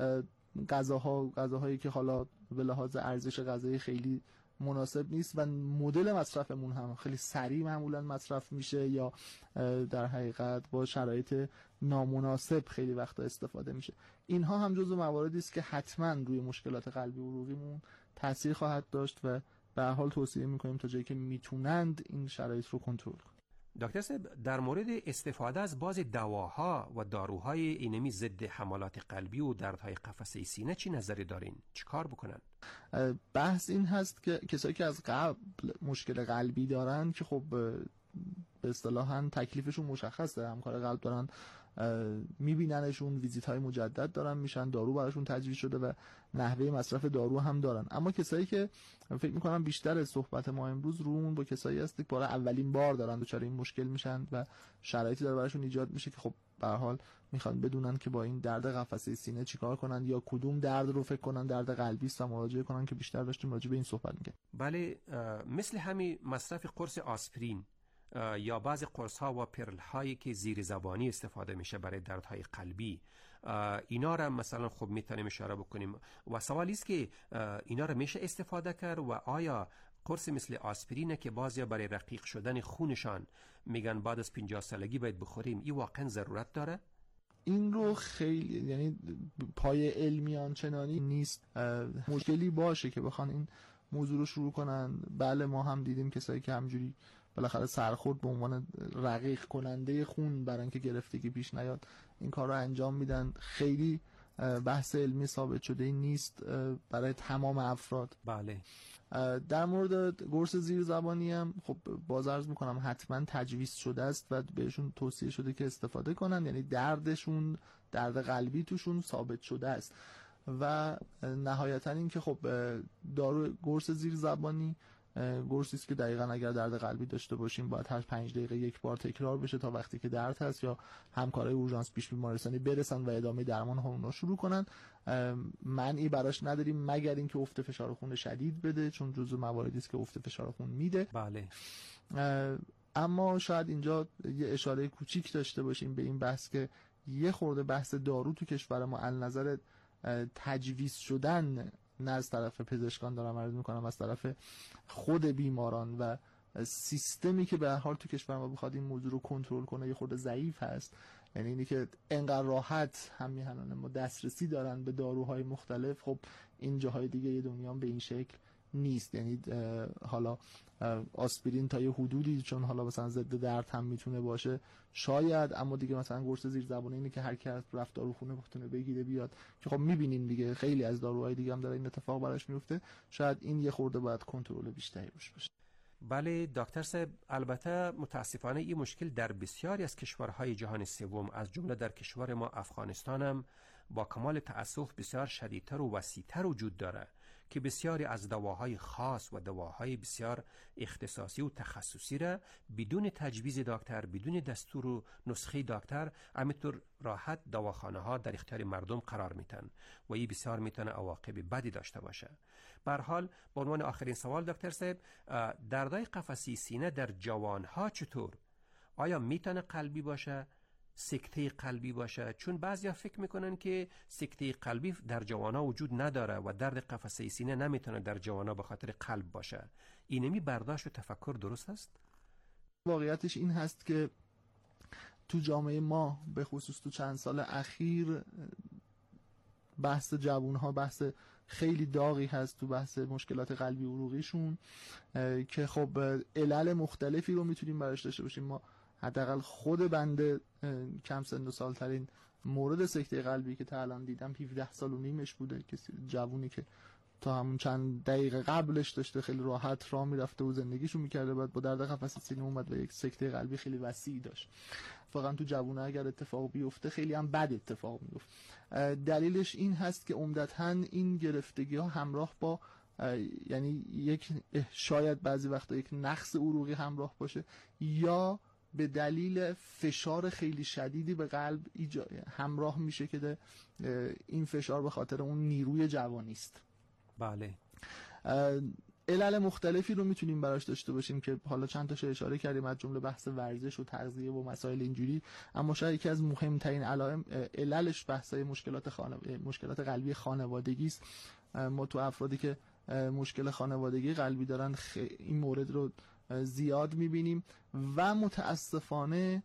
Speaker 13: غذاهایی که حالا به لحاظ ارزش غذایی خیلی مناسب نیست و مدل مصرفمون هم خیلی سریع معمولا مصرف میشه یا در حقیقت با شرایط نامناسب خیلی وقتا استفاده میشه. اینها هم جزو مواردی است که حتما روی مشکلات قلبی عروقیمون تاثیر خواهد داشت و به هر حال توصیه میکنیم تا جایی که میتونند این شرایط رو کنترل کنند.
Speaker 12: دکتر صاحب، در مورد استفاده از بعض دواها و داروهای اینمی ضد حملات قلبی و دردهای قفسه سینه چی نظری دارین؟ چیکار بکنن؟
Speaker 13: بحث این هست که کسایی که از قبل مشکل قلبی دارن که خب به اصطلاحاً تکلیفشون مشخصه، همکار قلب دارن، میبیننشون، ویزیت های مجدد دارن میشن، دارو براشون تجویز شده و نحوه مصرف دارو هم دارن. اما کسایی که فکر میکنم بیشتر صحبت ما امروز رومون با کسایی هست که برای اولین بار دارن دچار این مشکل میشن و شرایطی داره براشون ایجاد میشه که خب به هر حال میخوان بدونن که با این درد قفسه سینه چیکار کنن یا کدوم درد رو فکر کنن درد قلبی است و مراجعه کنن، که بیشتر داشتیم راجع به این صحبت میکنیم.
Speaker 12: بله، مثل همین مصرف قرص آسپرین یا بعضی قرص ها و پرل هایی که زیر زبانی استفاده میشه برای دردهای قلبی، اینا را مثلا خب میتونیم اشاره بکنیم و سوالی است که اینا را میشه استفاده کرد و آیا قرص مثل آسپرین که بعضیا برای رقیق شدن خونشان میگن بعد از 50 سالگی باید بخوریم، این واقعا ضرورت داره؟
Speaker 13: این رو خیلی یعنی پای علمی آنچنانی نیست. مشکلی باشه که بخوان این موضوع رو شروع کنن. بله، ما هم دیدیم کسایی که همجوری بالاخره سرخورد به عنوان رقیق کننده خون برای اینکه گرفتگی پیش نیاد این کار رو انجام میدن. خیلی بحث علمی ثابت شده این نیست برای تمام افراد.
Speaker 12: بله.
Speaker 13: در مورد قرص زیر زبانی هم خب باز عرض میکنم حتما تجویز شده است و بهشون توصیه شده که استفاده کنن، یعنی درد قلبی توشون ثابت شده است. و نهایتا این که خب قرص زیر زبانی قرصی است که دقیقاً اگر درد قلبی داشته باشیم باید هر 5 دقیقه یک بار تکرار بشه تا وقتی که درد هست یا همکارای اورژانس پیش بیمارستانی برسن و ادامه درمان همون شروع کنن. منعی براش نداریم مگر اینکه افت فشار خون شدید بده، چون جزو مواردی است که افت فشار خون میده.
Speaker 12: بله.
Speaker 13: اما شاید اینجا یه اشاره کوچیک داشته باشیم به این بحث که یه خورده بحث دارو تو کشور ما از نظر تجویز شدن نه از طرف پزشکان دارم عرض میکنم، از طرف خود بیماران و سیستمی که به هر حال تو کشور ما بخواد این موضوع رو کنترل کنه یه خورده ضعیف هست. یعنی اینی که انقدر راحت هم میهنانه ما دسترسی دارن به داروهای مختلف، خب این جاهای دیگه یه دنیا به این شکل نیست. یعنی حالا آسپرین تا یه حدودی چون حالا مثلا ضد درد هم میتونه باشه شاید، اما دیگه مثلا قرص زیر زبانی اینه که هر کی رفت داروخونه بتونه بگیره بیاد، که خب میبینیم دیگه خیلی از داروهای دیگه هم داره این اتفاق براش میفته. شاید این یه خورده باید کنترل بیشتری روش باشه.
Speaker 12: بله دکتر صاحب، البته متاسفانه این مشکل در بسیاری از کشورهای جهان سوم از جمله در کشور ما افغانستان هم با کمال تأسف بسیار شدیدتر و وسیع‌تر وجود داره که بسیاری از دواهای خاص و دواهای بسیار اختصاصی و تخصصی را بدون تجویز دکتر، بدون دستور و نسخه دکتر، همینطور راحت دواخانه ها در اختیار مردم قرار میتن و این بسیار میتونه عواقب بدی داشته باشه. به هر حال به عنوان آخرین سوال دکتر صاحب، دردهای قفسه سینه در جوان ها چطور؟ آیا میتونه قلبی باشه؟ سکته قلبی باشه؟ چون بعضیا فکر میکنن که سکته قلبی در جوانا وجود نداره و درد قفسه سینه نمیتونه در جوانا به خاطر قلب باشه. اینمی برداشت و تفکر درست است؟
Speaker 13: واقعیتش این هست که تو جامعه ما به خصوص تو چند سال اخیر بحث جوانها بحث خیلی داغی هست تو بحث مشکلات قلبی عروقیشون که خب علل مختلفی رو میتونیم براش داشته باشیم. ما حداقل خود بنده کم سن و سالترین مورد سکته قلبی که تا الان دیدم 17 سال و نیمش بوده، کسی جوونی که تا همون چند دقیقه قبلش داشته خیلی راحت راه میرفته و زندگیشو میکرده، بعد با درد قفسه سینه اومد و یک سکته قلبی خیلی وسیع داشت. واقعا تو جوونه اگر اتفاق بیفته خیلی هم بد اتفاق میفته. دلیلش این هست که عمدتاً این گرفتگی ها همراه با یعنی یک شاید بعضی وقتا یک نقص عروقی همراه باشه یا به دلیل فشار خیلی شدیدی به قلب همراه میشه که این فشار به خاطر اون نیروی جوانی است.
Speaker 12: بله.
Speaker 13: علل مختلفی رو میتونیم براش داشته باشیم که حالا چند تاشو اشاره کردیم، از جمله بحث ورزش و تغذیه و مسائل اینجوری، اما شاید یکی از مهمترین عللش بحثای مشکلات قلبی خانوادگی است. ما تو افرادی که مشکل خانوادگی قلبی دارن این مورد رو زیاد میبینیم و متاسفانه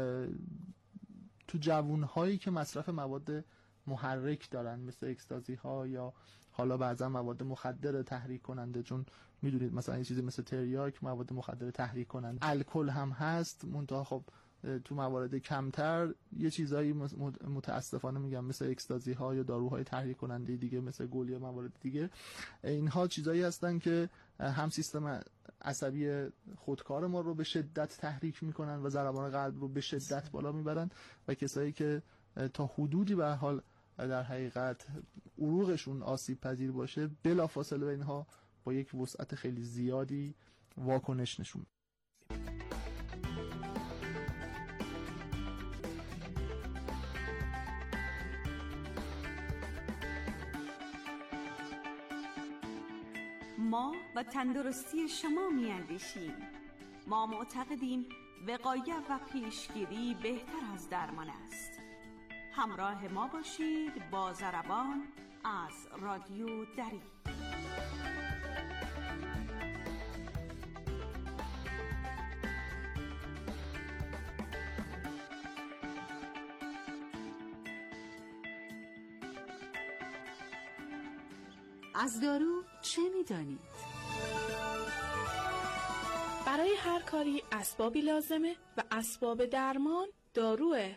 Speaker 13: تو جوانهایی که مصرف مواد محرک دارن مثل اکستازی ها یا حالا بعضا مواد مخدر تحریک کننده، چون میدونید مثلا این چیزی مثل تریاک مواد مخدر تحریک کننده، الکل هم هست، منتها خب تو موارد کمتر یه چیزایی متاسفانه میگم مثل اکستازی ها یا داروهای تحریک کننده دیگه مثل گل یا موارد دیگه، اینها چیزایی هستن که هم سیستم عصبی خودکار ما رو به شدت تحریک میکنن و ضربان قلب رو به شدت بالا میبرن و کسایی که تا حدودی به حال در حقیقت عروقشون آسیب پذیر باشه بلافاصله به اینها با یک وسعت خیلی زیادی واکنش نشون.
Speaker 15: ما و تندرستی شما می‌اندیشیم. ما معتقدیم وقایت و پیشگیری بهتر از درمان است. همراه ما باشید با ضربان از رادیو دری.
Speaker 6: از دارو چه می‌دانید؟
Speaker 16: برای هر کاری اسبابی لازمه و اسباب درمان داروه.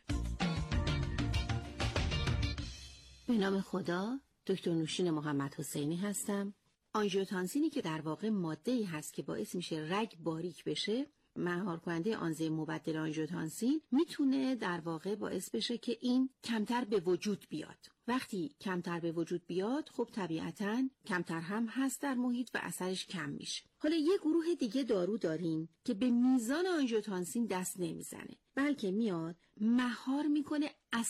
Speaker 17: به نام خدا، دکتر نوشین محمد حسینی هستم. آنژیوتانسینی که در واقع ماده‌ای هست که باعث میشه رگ باریک بشه، مهار کننده آنزیم مبدل آنژیوتانسین میتونه در واقع باعث بشه که این کمتر به وجود بیاد. وقتی کمتر به وجود بیاد، خب طبیعتاً کمتر هم هست در محیط و اثرش کم میشه. حالا یه گروه دیگه دارو داریم که به میزان آنژیوتانسین دست نمیزنه، بلکه میاد مهار میکنه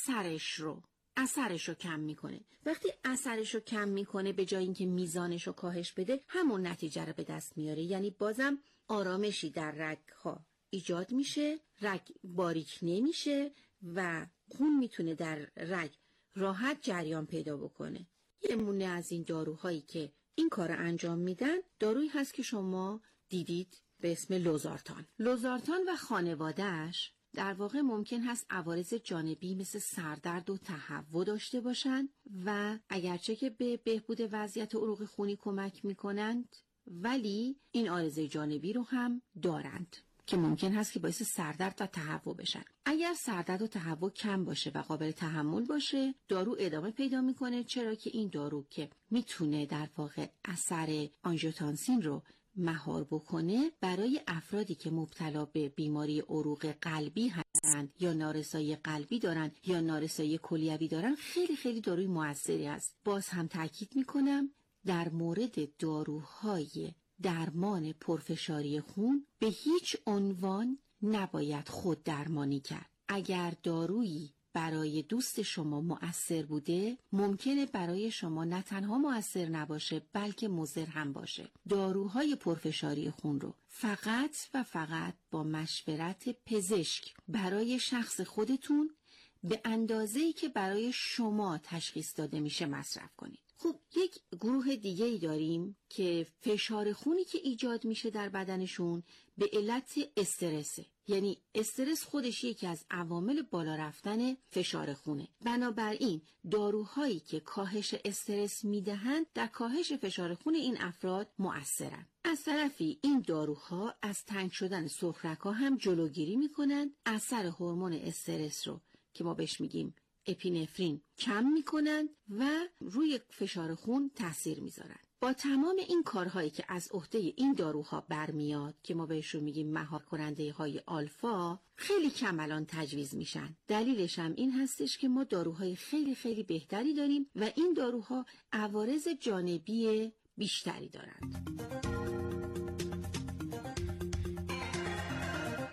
Speaker 17: اثرش رو کم میکنه. وقتی اثرش رو کم میکنه، به جای اینکه میزانش رو کاهش بده، همون نتیجه رو به دست میاره. یعنی بازم آرامشی در رگ‌ها ایجاد میشه، رگ باریک نمیشه و خون میتونه در رگ راحت جریان پیدا بکنه. یه نمونه از این داروهایی که این کار رو انجام میدن، دارویی هست که شما دیدید به اسم لوزارتان و خانواده‌اش در واقع ممکن هست عوارض جانبی مثل سردرد و تهوع داشته باشند و اگرچه که به بهبود وضعیت عروق خونی کمک میکنند، ولی این عارض جانبی رو هم دارند که ممکن هست که باعث سردرد و تهوع بشن. اگر سردرد و تهوع کم باشه و قابل تحمل باشه، دارو ادامه پیدا میکنه، چرا که این دارو که میتونه در واقع اثر آنژیوتانسین رو مهار بکنه، برای افرادی که مبتلا به بیماری عروق قلبی هستند یا نارسایی قلبی دارن یا نارسایی کلیوی دارن، خیلی خیلی داروی موثری است. باز هم تاکید میکنم در مورد داروهای درمان پرفشاری خون به هیچ عنوان نباید خود درمانی کرد. اگر دارویی برای دوست شما مؤثر بوده، ممکنه برای شما نه تنها مؤثر نباشه بلکه مضر هم باشه. داروهای پرفشاری خون رو فقط و فقط با مشورت پزشک برای شخص خودتون به اندازه‌ای که برای شما تشخیص داده میشه مصرف کنید. خب یک گروه دیگه ای داریم که فشار خونی که ایجاد میشه در بدنشون به علت استرسه. یعنی استرس خودش یکی از عوامل بالا رفتن فشار خونه. بنابراین داروهایی که کاهش استرس میدهند در کاهش فشار خون این افراد مؤثرن. از طرفی این داروها از تنگ شدن سرخرگ‌ها هم جلوگیری میکنند، اثر هورمون استرس رو که ما بهش میگیم اپینفرین کم میکنند و روی فشار خون تاثیر میذارن. با تمام این کارهایی که از عهده این داروها برمیاد که ما بهشون میگیم مهار کننده های آلفا، خیلی کم الان تجویز میشن. دلیلش هم این هستش که ما داروهای خیلی خیلی بهتری داریم و این داروها عوارض جانبی بیشتری دارند.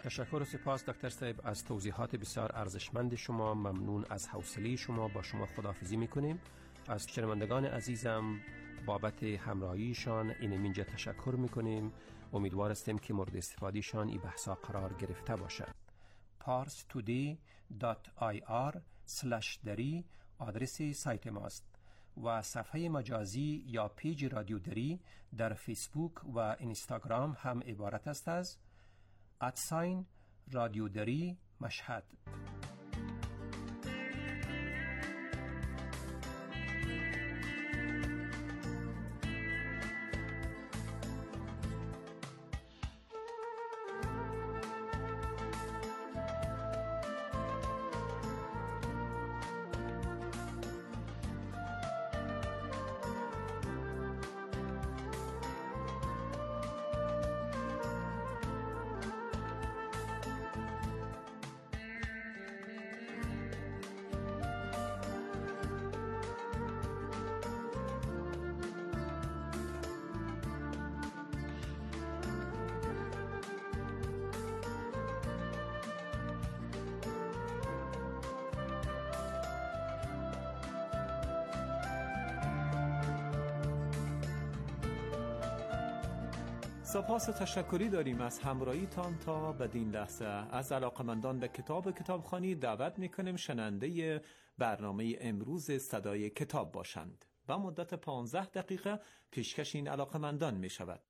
Speaker 12: تشکر و سپاس دکتر صاحب از توضیحات بسیار ارزشمند شما. ممنون از حوصله شما. با شما خداحافظی میکنیم. از شنوندگان عزیزم بابت همراهیشان اینجا تشکر میکنیم. امیدوار هستیم که مورد استفادهشان این بحثا قرار گرفته باشد. parstoday.ir/dari آدرس سایت ماست و صفحه مجازی یا پیج رادیو دری در فیسبوک و اینستاگرام هم عبارت است از رادیو دری مشهد.
Speaker 8: سپاس و تشکری داریم از همراهیتان تا بدین لحظه. از علاقمندان به کتابخوانی دعوت میکنیم شنونده برنامه امروز صدای کتاب باشند و مدت 15 دقیقه پیشکش این علاقمندان می شود.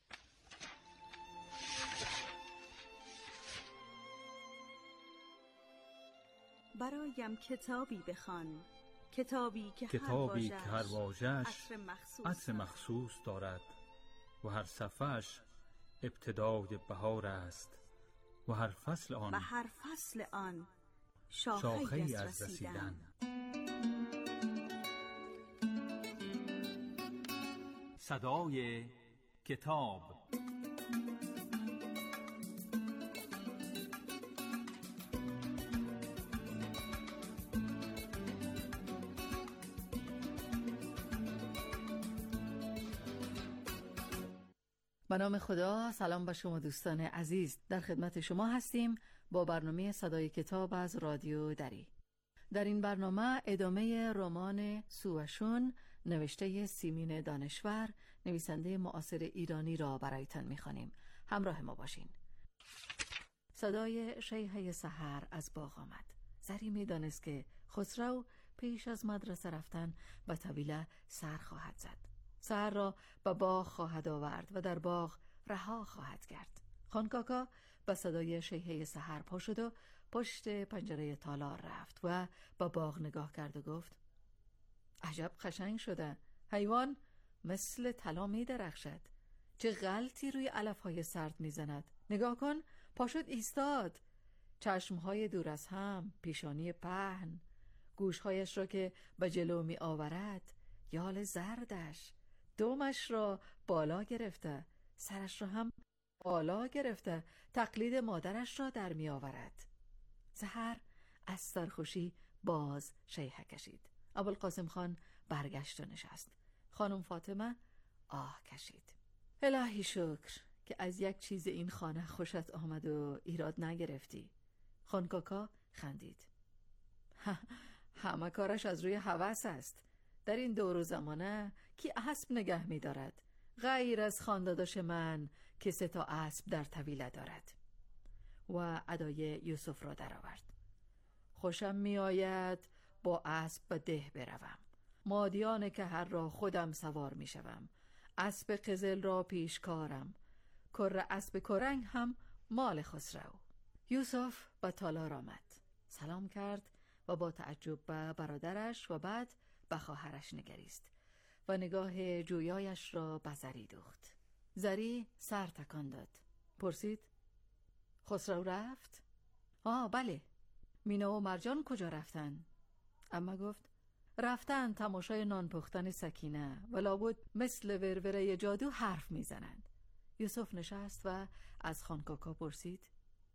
Speaker 15: برایم کتابی بخوان، کتابی که هر واژه‌اش عطر مخصوص دارد و هر صفحه‌اش ابتدای بهار است و هر فصل آن شاخه‌ای از رسیدن.
Speaker 8: صدای کتاب.
Speaker 18: به نام خدا. سلام به شما دوستان عزیز. در خدمت شما هستیم با برنامه صدای کتاب از رادیو دری. در این برنامه ادامه رمان سوشون نوشته سیمین دانشور، نویسنده معاصر ایرانی را برایتان می‌خوانیم. همراه ما باشین. صدای شیهه سحر از باغ آمد. زری می‌دانست که خسرو پیش از مدرسه رفتن به طویله سر خواهد زد. سحر را به باغ خواهد آورد و در باغ رها خواهد کرد. خانکاکا به صدای شیهه سحر پا شد و پشت پنجره تالار رفت و به باغ نگاه کرد و گفت: عجب قشنگ شده. حیوان مثل طلا می درخشد. چه غلطی روی علفهای سرد می زند. نگاه کن، پا شد ایستاد. چشمهای دور از هم، پیشانی پهن، گوشهایش را که به جلو می آورد، یال زردش، دومش را بالا گرفته، سرش را هم بالا گرفته، تقلید مادرش را در می آورد. سحر از سرخوشی باز شیهه کشید. ابوالقاسم خان برگشت و نشست. خانم فاطمه آه کشید. الهی شکر که از یک چیز این خانه خوشت آمد و ایراد نگرفتی. خانکاکا خندید. همه کارش از روی هوس است. در این دور و زمانه کی اسب نگه می دارد غیر از خانداداش من که 3 اسب در طویله دارد. و ادای یوسف را در آورد. خوشم می آید با اسب به ده بروم. مادیان که هر را خودم سوار می شوم. اسب قزل را پیشکارم. کره اسب کرنگ هم مال خسرو. یوسف به تالار آمد. سلام کرد و با تعجب به برادرش و بعد به خواهرش نگریست و نگاه جویایش را به زری دوخت. زری سر تکان داد. پرسید: خسرو رفت؟ بله. مینا و مرجان کجا رفتن؟ اما گفت: رفتن تماشای نان پختن سکینه و لابد مثل وروره جادو حرف میزنند. یوسف نشست و از خانکاکا پرسید: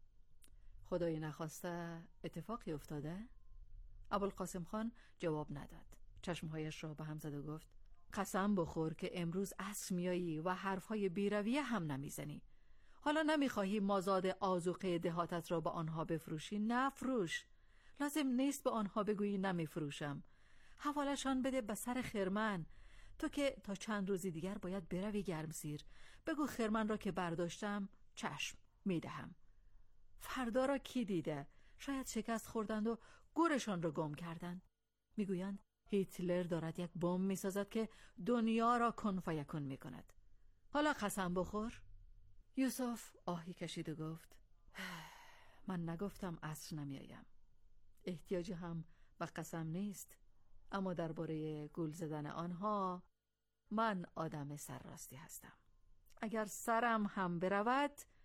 Speaker 18: خدای نخواسته اتفاقی افتاده؟ ابوالقاسم خان جواب نداد. چشمهایش را به هم زد و گفت: قسم بخور که امروز عصر میایی و حرفهای بیرویه هم نمیزنی. حالا نمیخواهی مازاد آذوقه دهاتت را به آنها بفروشی؟ نفروش. لازم نیست به آنها بگویی نمیفروشم. حوالشان بده به سر خرمن. تو که تا چند روزی دیگر باید بروی گرمسیر. بگو خرمن را که برداشتم چشم میدهم. فردا را کی دیده؟ شاید شکست خوردند و گورشان را گم کردند. میگویند هیتلر دارد یک بمب میسازد که دنیا را کن فیکون میکند. حالا قسم بخور. یوسف آهی کشید و گفت من نگفتم عصر نمیایم. احتیاجی هم به قسم نیست، اما درباره گول زدن آنها من آدم سرراستی هستم. اگر سرم هم برود